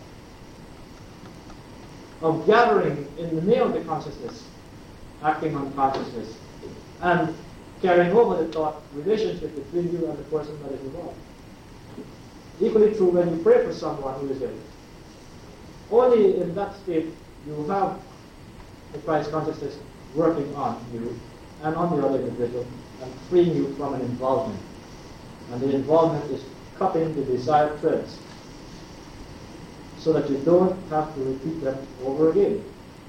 of gathering in the name of the consciousness, acting on consciousness, and carrying over the thought relationship between you and the person that is involved. Equally true when you pray for someone who is ill. Only in that state you have the Christ consciousness working on you and on the other individual and freeing you from an involvement. And the involvement is cutting the desired threads so that you don't have to repeat them over again.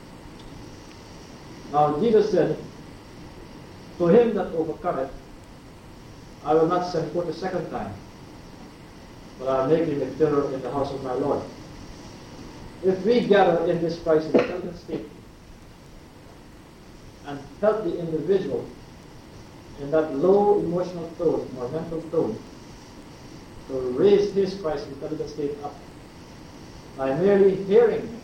Now Jesus said, to him that overcometh, I will not send forth a second time, but I will make him a pillar in the house of my Lord. If we gather in this Christ intelligent state and help the individual in that low emotional tone or mental tone to raise his Christ intelligent state up by merely hearing him,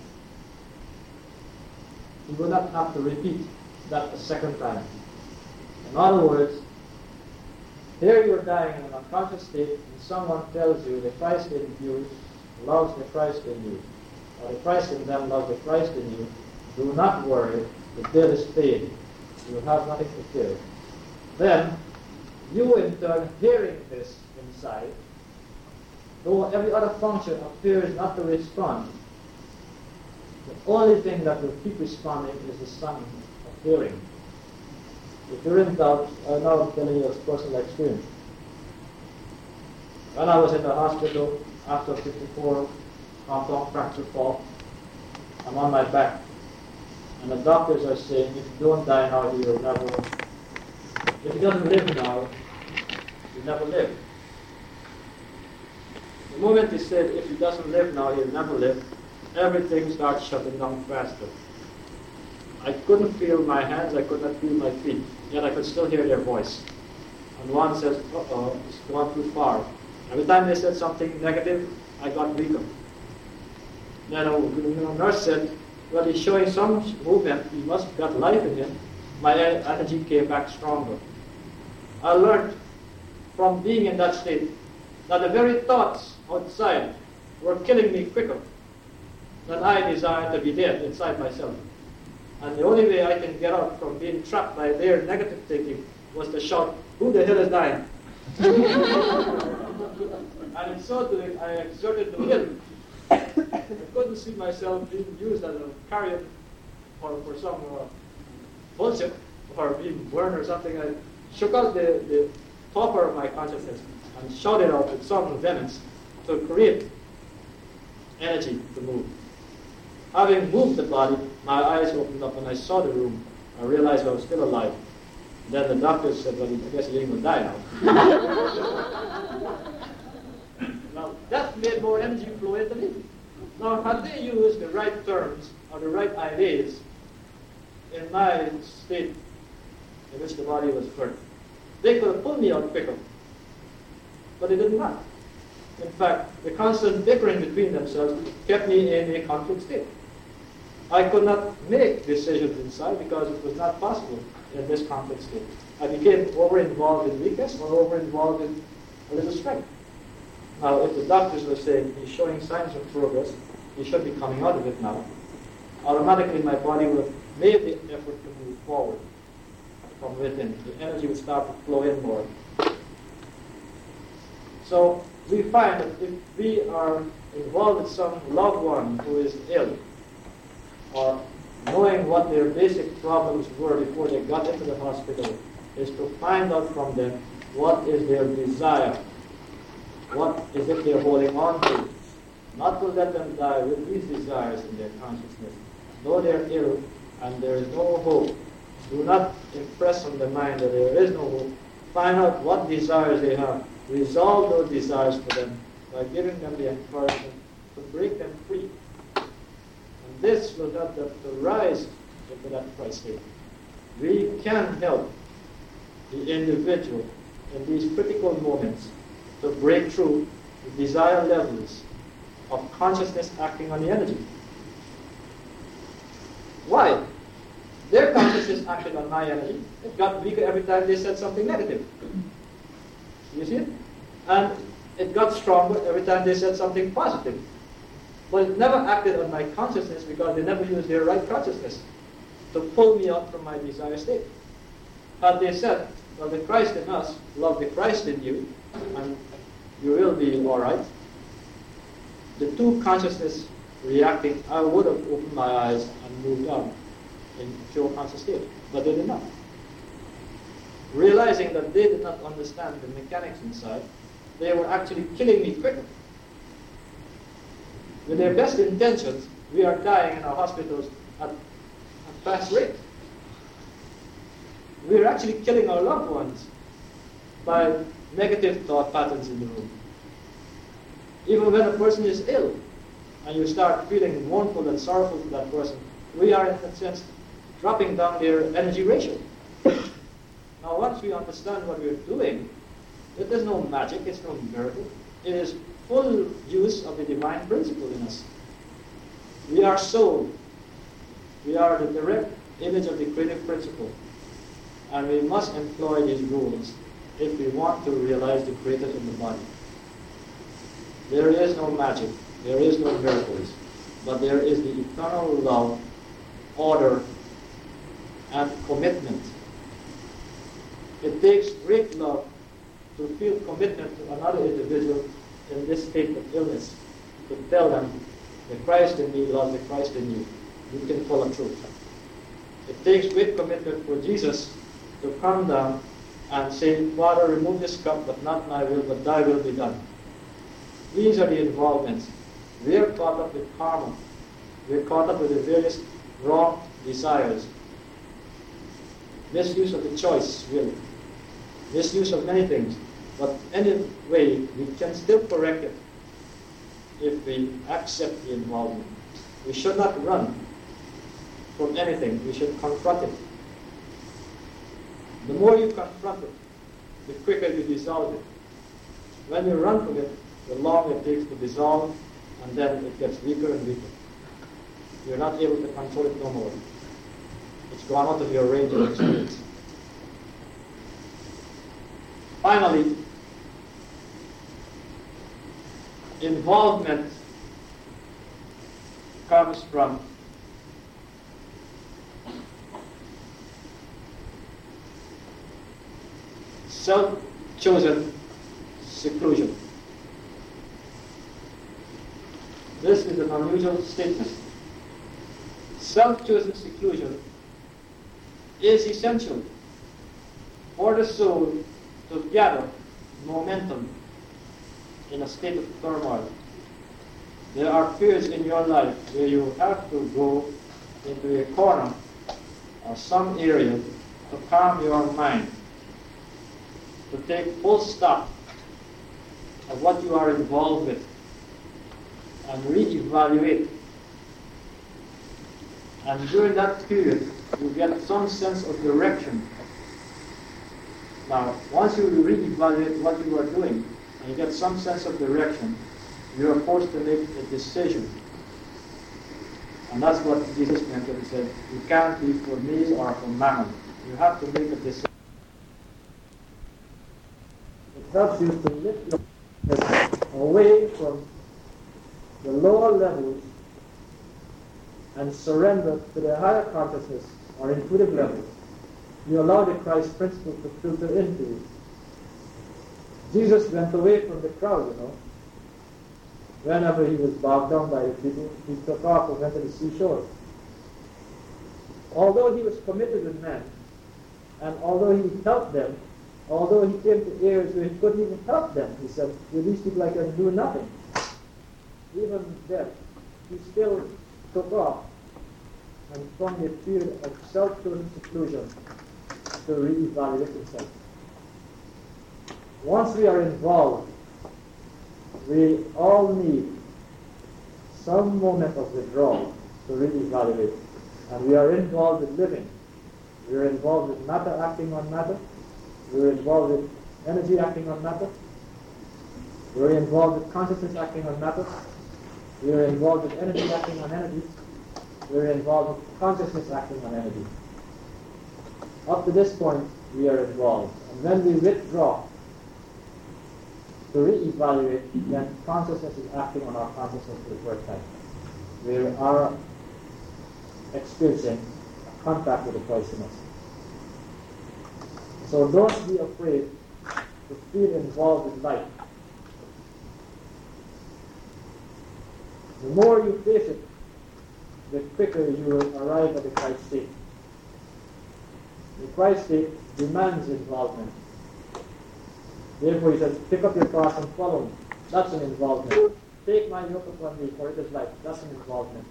he will not have to repeat that a second time. In other words, here you are dying in an unconscious state and someone tells you the Christ in you loves the Christ in you, or the Christ in them loves the Christ in you. Do not worry, the bill is paid. You have nothing to fear. Then, you in turn hearing this inside, though every other function appears not to respond, the only thing that will keep responding is the sound of hearing. If you're in doubt, I'm now telling you a personal experience. When I was in the hospital after fifty-four compound fracture fall, I'm on my back. And the doctors are saying, if you don't die now, you will never, if he doesn't live now, you'll never live. The moment he said, if he doesn't live now, he'll never live, everything starts shutting down faster. I couldn't feel my hands, I could not feel my feet, yet I could still hear their voice. And one says, uh-oh, it's gone too far. Every time they said something negative, I got weaker. Then a you know, nurse said, well, he's showing some movement, he must have got life in him. My energy came back stronger. I learned from being in that state that the very thoughts outside were killing me quicker that I desire to be dead inside myself. And the only way I can get out from being trapped by their negative thinking was to shout, "Who the hell is dying?" And in so doing, I exerted the will. I couldn't see myself being used as a carrion or for some uh, bullshit or being burned or something. I shook out the, the topper of my consciousness and shouted out with some vehemence to create energy to move. Having moved the body, my eyes opened up and I saw the room. I realized I was still alive. Then the doctor said, "Well, I guess you ain't going to die now." Now, that made more energy flow into me. Now, had they used the right terms or the right ideas in my state in which the body was hurt, they could have pulled me out quicker. But they did not. In fact, the constant bickering between themselves kept me in a conflict state. I could not make decisions inside because it was not possible in this conflict state. I became over-involved in weakness or over-involved in a little strength. Now, if the doctors were saying he's showing signs of progress, he should be coming out of it now, automatically my body would have made the effort to move forward from within. The energy would start to flow in more. So we find that if we are involved with some loved one who is ill, or knowing what their basic problems were before they got into the hospital, is to find out from them what is their desire. What is it they're holding on to? Not to let them die with these desires in their consciousness. Though they're ill and there is no hope, do not impress on the mind that there is no hope. Find out what desires they have. Resolve those desires for them by giving them the encouragement to break them free. And this will help them to rise into that Christ state. We can help the individual in these critical moments to break through the desired levels of consciousness acting on the energy. Why? Their consciousness acted on my energy. It got weaker every time they said something negative. You see it? And it got stronger every time they said something positive. But it never acted on my consciousness because they never used their right consciousness to pull me out from my desired state. Had they said, "Well, the Christ in us, love the Christ in you, and you will be all right," the two consciousness reacting, I would have opened my eyes and moved on in pure conscious state. But they did not. Realizing that they did not understand the mechanics inside, they were actually killing me quicker. With their best intentions, we are dying in our hospitals at a fast rate. We are actually killing our loved ones by negative thought patterns in the room. Even when a person is ill, and you start feeling mournful and sorrowful for that person, we are, in a sense, dropping down their energy ratio. Now, once we understand what we're doing, it is no magic, it's no miracle. It is full use of the divine principle in us. We are soul. We are the direct image of the creative principle. And we must employ these rules if we want to realize the Creator in the body. There is no magic. There is no miracles. But there is the eternal love, order, and commitment. It takes great love to feel commitment to another individual in this state of illness, to tell them, the Christ in me loves the Christ in you. You can follow through. It takes great commitment for Jesus to come down and say, "Father, remove this cup, but not my will, but thy will be done." These are the involvements. We are caught up with karma. We are caught up with the various wrong desires. Misuse of the choice, will. Misuse of many things. But anyway, we can still correct it if we accept the involvement. We should not run from anything. We should confront it. The more you confront it, the quicker you dissolve it. When you run from it, the longer it takes to dissolve, and then it gets weaker and weaker. You're not able to control it no more. It's gone out of your range of experience. Finally, involvement comes from self-chosen seclusion. This is an unusual statement. Self-chosen seclusion is essential for the soul to gather momentum in a state of turmoil. There are periods in your life where you have to go into a corner or some area to calm your mind, to take full stock of what you are involved with and reevaluate. And during that period, you get some sense of direction. Now, once you reevaluate what you are doing and you get some sense of direction, you are forced to make a decision. And that's what Jesus meant when he said, you can't be for me or for mammon. You have to make a decision. It helps you to lift your head away from the lower levels and surrender to the higher consciousness or intuitive levels. You allow the Christ principle to filter into you. Jesus went away from the crowd, you know. Whenever he was bogged down by the people, he took off and went to the seashore. Although he was committed with men, and although he helped them, although he came to areas where he couldn't even help them, he said, with these people I can do nothing. Even then, he still took off and from a period of self-chosen seclusion to reevaluate himself. Once we are involved, we all need some moment of withdrawal to reevaluate. And we are involved with living. We are involved with matter acting on matter. We are involved with energy acting on matter. We are involved with consciousness acting on matter. We are involved with energy acting on energy. We are involved with consciousness acting on energy. Up to this point, we are involved. And when we withdraw to reevaluate, then consciousness is acting on our consciousness for the first time. We are experiencing a contact with the Christ in us. So don't be afraid to feel involved with life. The more you face it, the quicker you will arrive at the Christ state. The Christ state demands involvement. Therefore he says, pick up your cross and follow me. That's an involvement. Take my yoke upon me, for it is light. That's an involvement.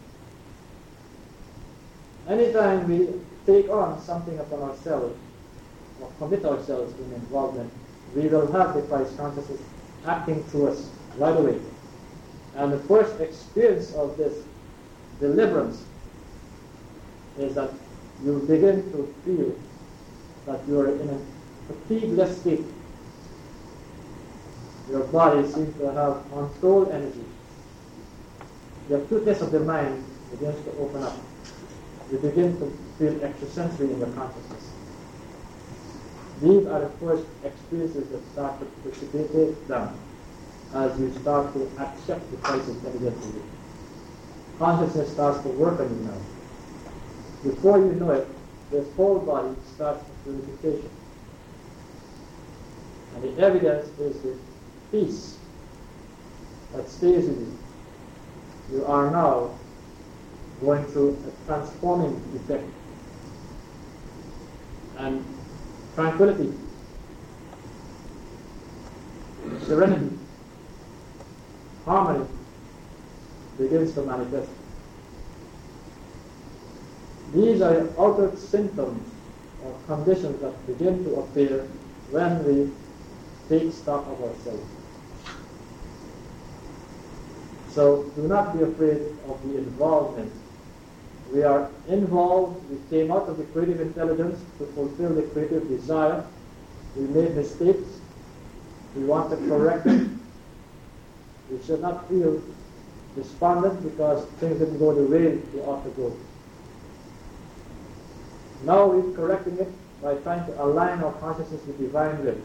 Anytime we take on something upon ourselves, or commit ourselves to an involvement, we will have the Christ consciousness acting through us right away. And the first experience of this deliverance is that you begin to feel that you are in a fatigueless state. Your body seems to have untold energy. The acuteness of the mind begins to open up. You begin to feel extrasensory in your consciousness. These are the first experiences that start to precipitate down as you start to accept the Christ intelligence in you. Consciousness starts to work on you now. Before you know it, this whole body starts purification. And the evidence is the peace that stays with you. You are now going through a transforming effect. And tranquility, serenity, harmony begins to manifest. These are the outer symptoms or conditions that begin to appear when we take stock of ourselves. So do not be afraid of the involvement. We are involved. We came out of the creative intelligence to fulfill the creative desire. We made mistakes. We want to correct them. We should not feel despondent because things didn't go the way they ought to go. Now we're correcting it by trying to align our consciousness with divine will.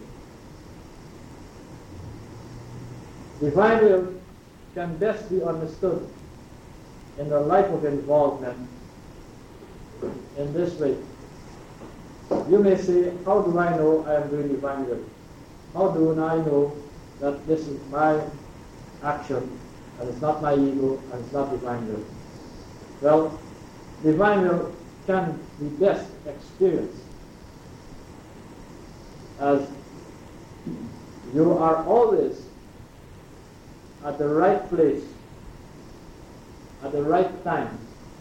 Divine will can best be understood in the life of involvement in this way. You may say, how do I know I am doing divine will? How do I know that this is my action and it's not my ego and it's not divine will? Well, divine will can be best experienced as you are always at the right place, at the right time,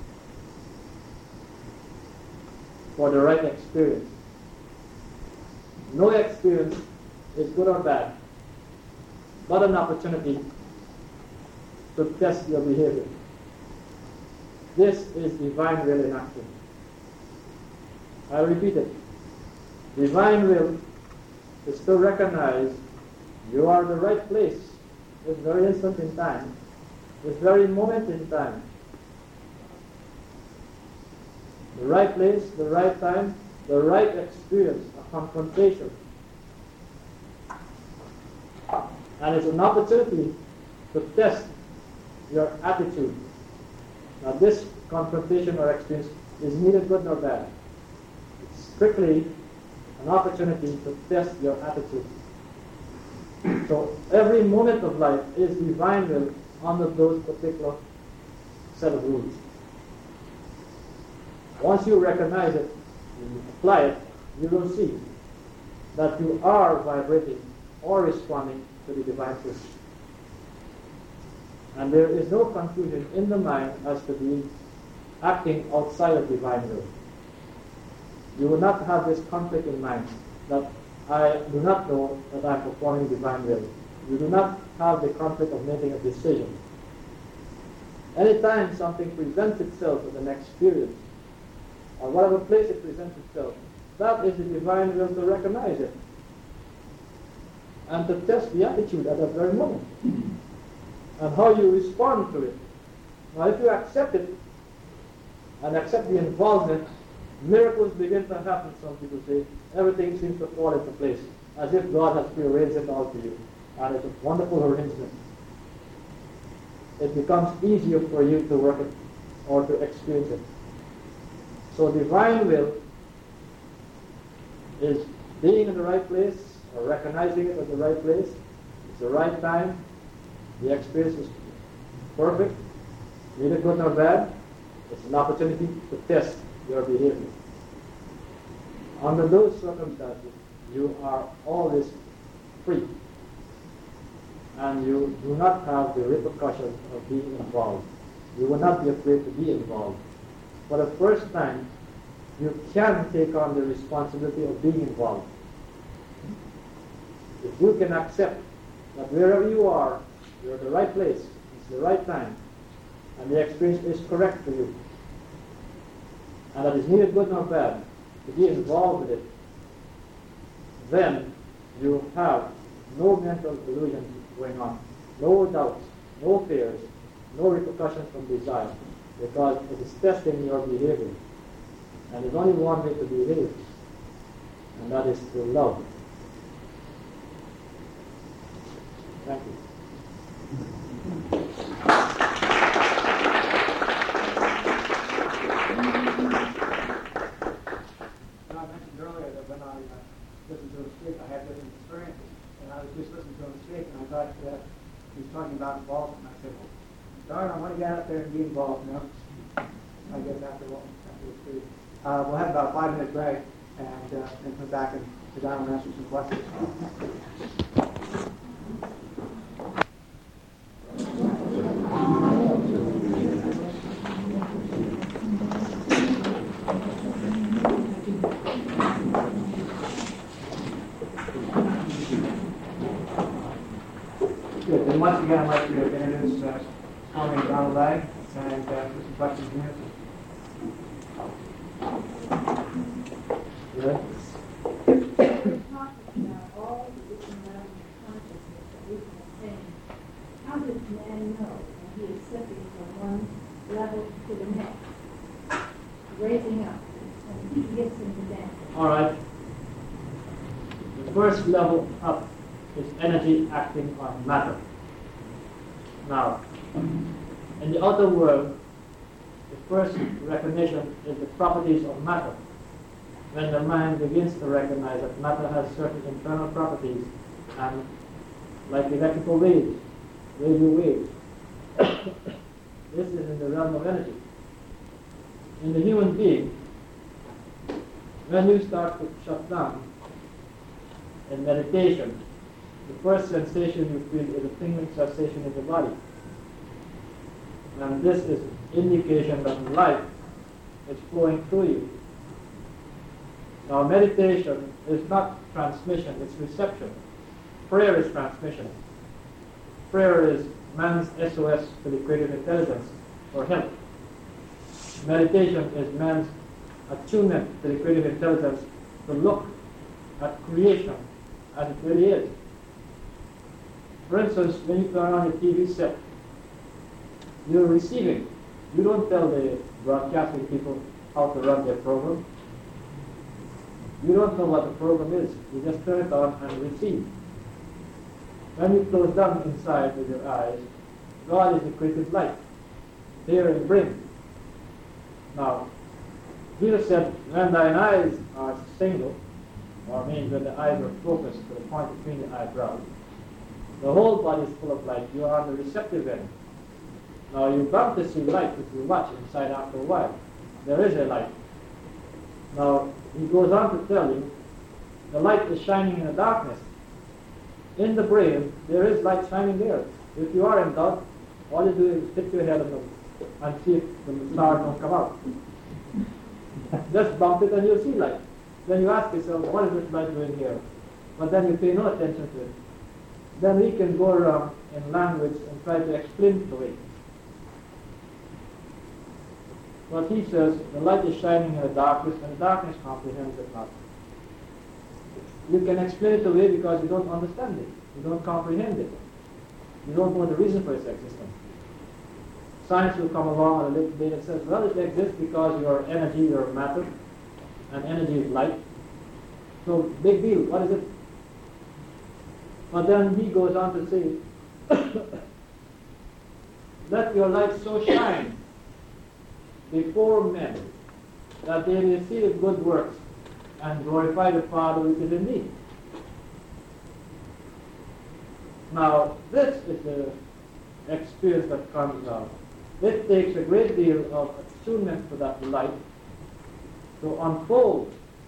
for the right experience. No experience is good or bad, but an opportunity to test your behavior. This is divine will in action. I repeat it. Divine will is to recognize you are in the right place, this very instant in time, this very moment in time. The right place, the right time, the right experience, a confrontation. And it's an opportunity to test your attitude. Now this confrontation or experience is neither good nor bad. It's strictly an opportunity to test your attitude. So every moment of life is divine will under those particular set of rules. Once you recognize it, you apply it, you will see that you are vibrating or responding to the divine truth. And there is no confusion in the mind as to being acting outside of divine will. You will not have this conflict in mind that I do not know that I am performing divine will. You do not have the conflict of making a decision. Anytime something presents itself in an experience, or whatever place it presents itself, that is the divine will to recognize it and to test the attitude at that very moment and how you respond to it. Now if you accept it and accept the involvement, miracles begin to happen. Some people say everything seems to fall into place as if God has prearranged it all for you, and it's a wonderful arrangement. It becomes easier for you to work it or to experience it. So divine will is being in the right place or recognizing it at the right place. It's the right time. The experience is perfect, neither good nor bad. It's an opportunity to test your behavior. Under those circumstances, you are always free, and you do not have the repercussions of being involved. You will not be afraid to be involved. For the first time, you can take on the responsibility of being involved. If you can accept that wherever you are, you're at the right place, it's the right time, and the experience is correct for you, and that is neither good nor bad, to be involved with it, then you have no mental delusions going on, no doubts, no fears, no repercussions from desire, because it is testing your behavior. And there's only one way to behave, and that is through love. Thank you. I mentioned earlier that when I uh, listened to him speak, I had different experiences. And I was just listening to him speak, and I thought that he was talking about involvement. And I said, well, darn, I want to get out there and be involved, you know. I guess after what after the speech. Uh, we'll have about a five minute break, and uh, then come back and sit down and answer some questions. Good. And once again, I'd like to introduce uh, Tommy and Donald Lang, and uh, for some questions and answers. Yeah. We're talking about all the different levels of consciousness that we can attain. How does man know when he is slipping from one level to the next, raising up, and he gets into that? All right. The first level up is energy acting on matter. Now, in the outer world, The first recognition is the properties of matter. When the mind begins to recognize that matter has certain internal properties, and like electrical waves, radio waves, this is in the realm of energy. In the human being, when you start to shut down in meditation, the first sensation you feel is a tingling sensation in the body. And this is indication that life is flowing through you. Now meditation is not transmission, it's reception. Prayer is transmission. Prayer is man's S O S to the creative intelligence for help. Meditation is man's attunement to the creative intelligence to look at creation as it really is. For instance, when you turn on a T V set, you're receiving. You don't tell the broadcasting people how to run their program. You don't know what the program is. You just turn it on and receive. When you close down inside with your eyes, God is the creative light, here and bring. Now, Jesus said, when thine eyes are single, or means when the eyes are focused to the point between the eyebrows, the whole body is full of light. You are on the receptive end. Now, you're bound to see light if you watch inside after a while. There is a light. Now, he goes on to tell you, the light is shining in the darkness. In the brain, there is light shining there. If you are in doubt, all you do is stick your head on the, and see if the stars don't come out. Just bump it and you'll see light. Then you ask yourself, what is this light doing here? But then you pay no attention to it. Then we can go around in language and try to explain it away. But he says, the light is shining in the darkness, and the darkness comprehends it not. You can explain it away because you don't understand it. You don't comprehend it. You don't know the reason for its existence. Science will come along on a little bit and says, well, it exists because your energy, your matter, and energy is light. So, big deal. What is it? But then he goes on to say, let your light so shine before men that they may see the good works and glorify the Father which is in thee. Now, this is the experience that comes out. It takes a great deal of attunement to that light to unfold.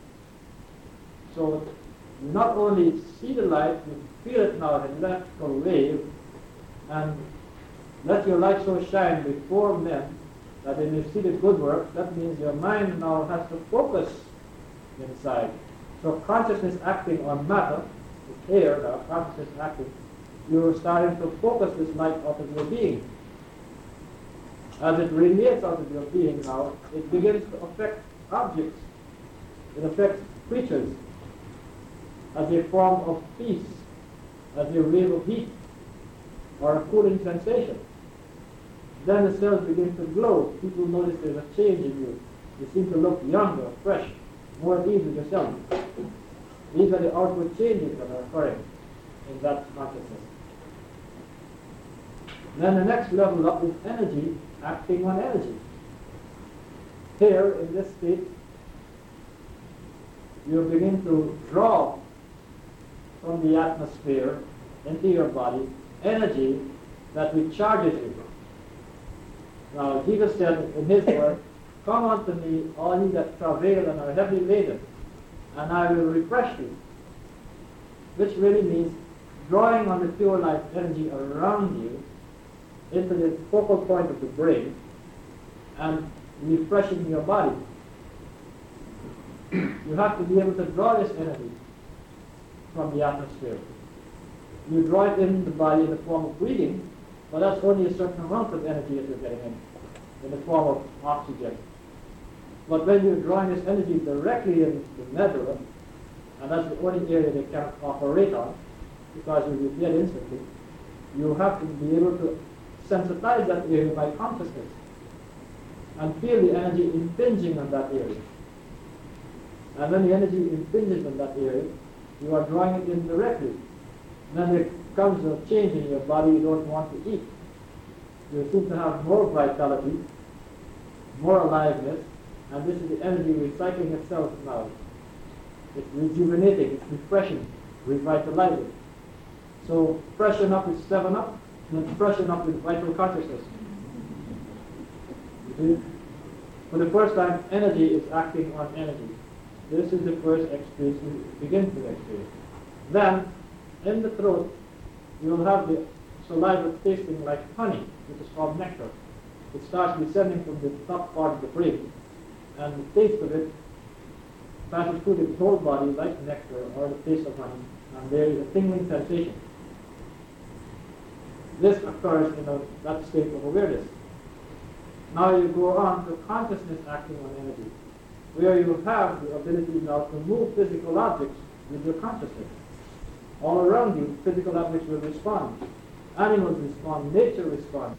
So you not only see the light, you feel it now in an electrical wave, and let your light so shine before men that they may see the good work. That means your mind now has to focus inside. So consciousness acting on matter, is here, now consciousness acting, you're starting to focus this light out of your being. As it radiates out of your being now, it begins to affect objects. It affects creatures as a form of peace, as a wave of heat, or a cooling sensation. Then the cells begin to glow. People notice there's a change in you. You seem to look younger, fresh, more at ease with yourself. These are the outward changes that are occurring in that consciousness. Then the next level up is energy acting on energy. Here, in this state, you begin to draw from the atmosphere into your body energy that recharges you. Now, Jesus said in his word, come unto me, all ye that travail and are heavy laden, and I will refresh you. Which really means drawing on the pure life energy around you into the focal point of the brain and refreshing your body. You have to be able to draw this energy from the atmosphere. You draw it in the body in the form of breathing, but that's only a certain amount of energy that you're getting in, in the form of oxygen. But when you're drawing this energy directly in the medulla, and that's the only area they can operate on, because you will be dead instantly, you have to be able to sensitize that area by consciousness and feel the energy impinging on that area. And when the energy impinges on that area, you are drawing it in directly. Then there comes a change in your body. You don't want to eat. You seem to have more vitality. more aliveness, and this is the energy recycling itself now. It's rejuvenating, it's refreshing, revitalizing. So freshen up with seven up, and then freshen up with vital consciousness. You see? For the first time, energy is acting on energy. This is the first experience we begin to experience. Then, in the throat, you will have the saliva tasting like honey, which is called nectar. It starts descending from the top part of the brain, and the taste of it passes through the whole body like nectar or the taste of honey, and there is a tingling sensation. This occurs in a, that state of awareness. Now you go on to consciousness acting on energy, where you have the ability now to move physical objects with your consciousness. All around you, physical objects will respond. Animals respond, nature responds.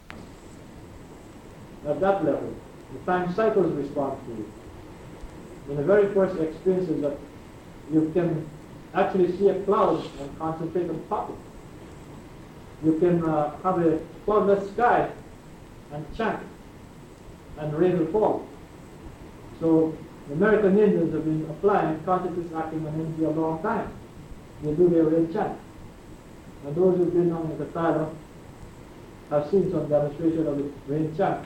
At that level, the time cycles respond to you. In the very first experiences that you can actually see a cloud and concentrate on top of it. You can uh, have a cloudless sky and chant, and rain will fall. So the American Indians have been applying consciousness acting on energy a long time. They do their rain chant. And those who've been on the Katara have seen some demonstration of the rain chant,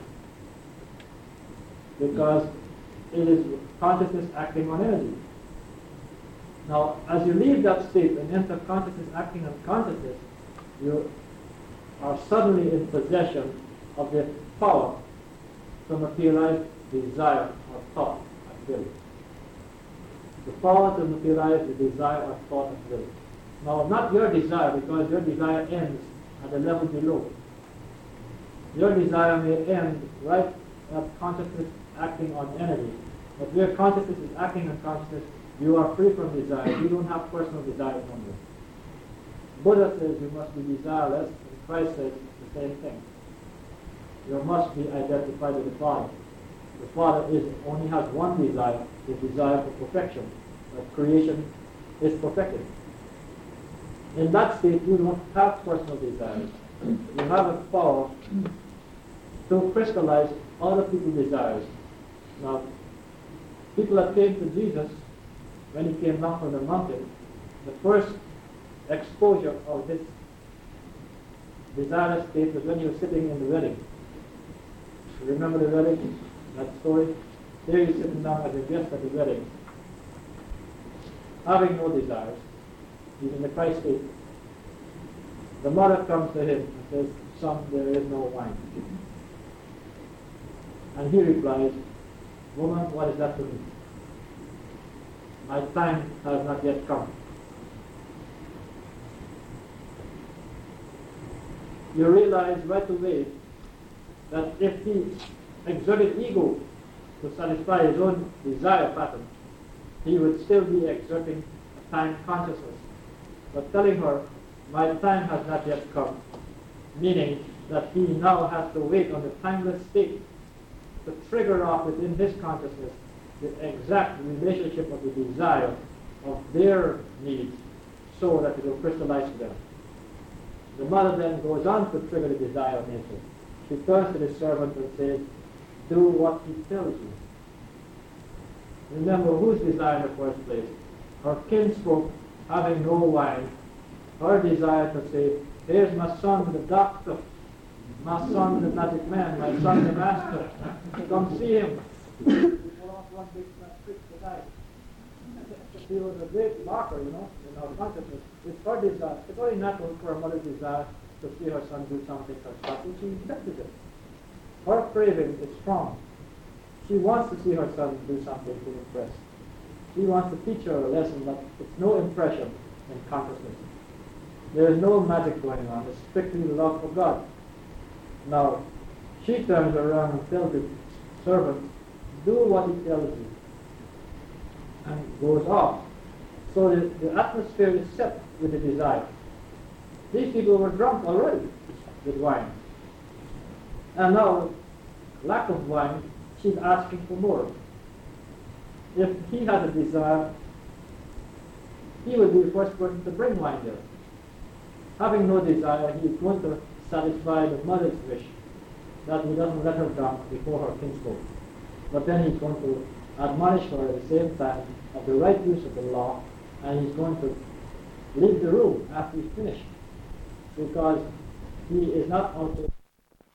because it is consciousness acting on energy. Now, as you leave that state and enter consciousness acting on consciousness, you are suddenly in possession of the power to materialize desire or thought at will. The power to materialize the desire or thought at will. Now, not your desire, because your desire ends at the level below. Your desire may end right at consciousness acting on energy. But where consciousness is acting on consciousness, you are free from desire. You don't have personal desire no more. Buddha says you must be desireless, and Christ says the same thing. You must be identified with the Father. The Father is only has one desire, the desire for perfection. That creation is perfected. In that state, you don't have personal desires. You have a power to crystallize other people's desires. Now, people that came to Jesus when he came down from the mountain, the first exposure of this desirous state was when he was sitting in the wedding. Remember the wedding? That story? There he's sitting down as a guest at the wedding, having no desires. He's in the Christ state. The mother comes to him and says, "Son, there is no wine." And he replies, "Woman, what is that to me? My time has not yet come." You realize right away that if he exerted ego to satisfy his own desire pattern, he would still be exerting a time consciousness. But telling her, "My time has not yet come," meaning that he now has to wait on the timeless state to trigger off within his consciousness the exact relationship of the desire of their needs so that it will crystallize to them. The mother then goes on to trigger the desire of nature. She turns to the servant and says, "Do what he tells you." Remember, whose desire in the first place? Her kinsfolk having no wine. Her desire to say, "Here's my son, the doctor, my son, the magic man, my son, the master. Come see him." One big trick to die. She was a great marker, you know, in our consciousness. It's her desire. It's very natural for a mother's desire to see her son do something successful. She expected it. Her craving is strong. She wants to see her son do something to impress. She wants to teach her a lesson that it's no impression in consciousness. There is no magic going on. It's strictly the love for God. Now, she turns around and tells the servant, "Do what he tells you," and goes off. So the, the atmosphere is set with the desire. These people were drunk already with wine. And now, lack of wine, she's asking for more. If he had a desire, he would be the first person to bring wine there. Having no desire, he is going to satisfy the mother's wish that he doesn't let her drunk before her kinsfolk. but then he's going to admonish her at the same time of the right use of the law, and he's going to leave the room after he's finished, because he is not out to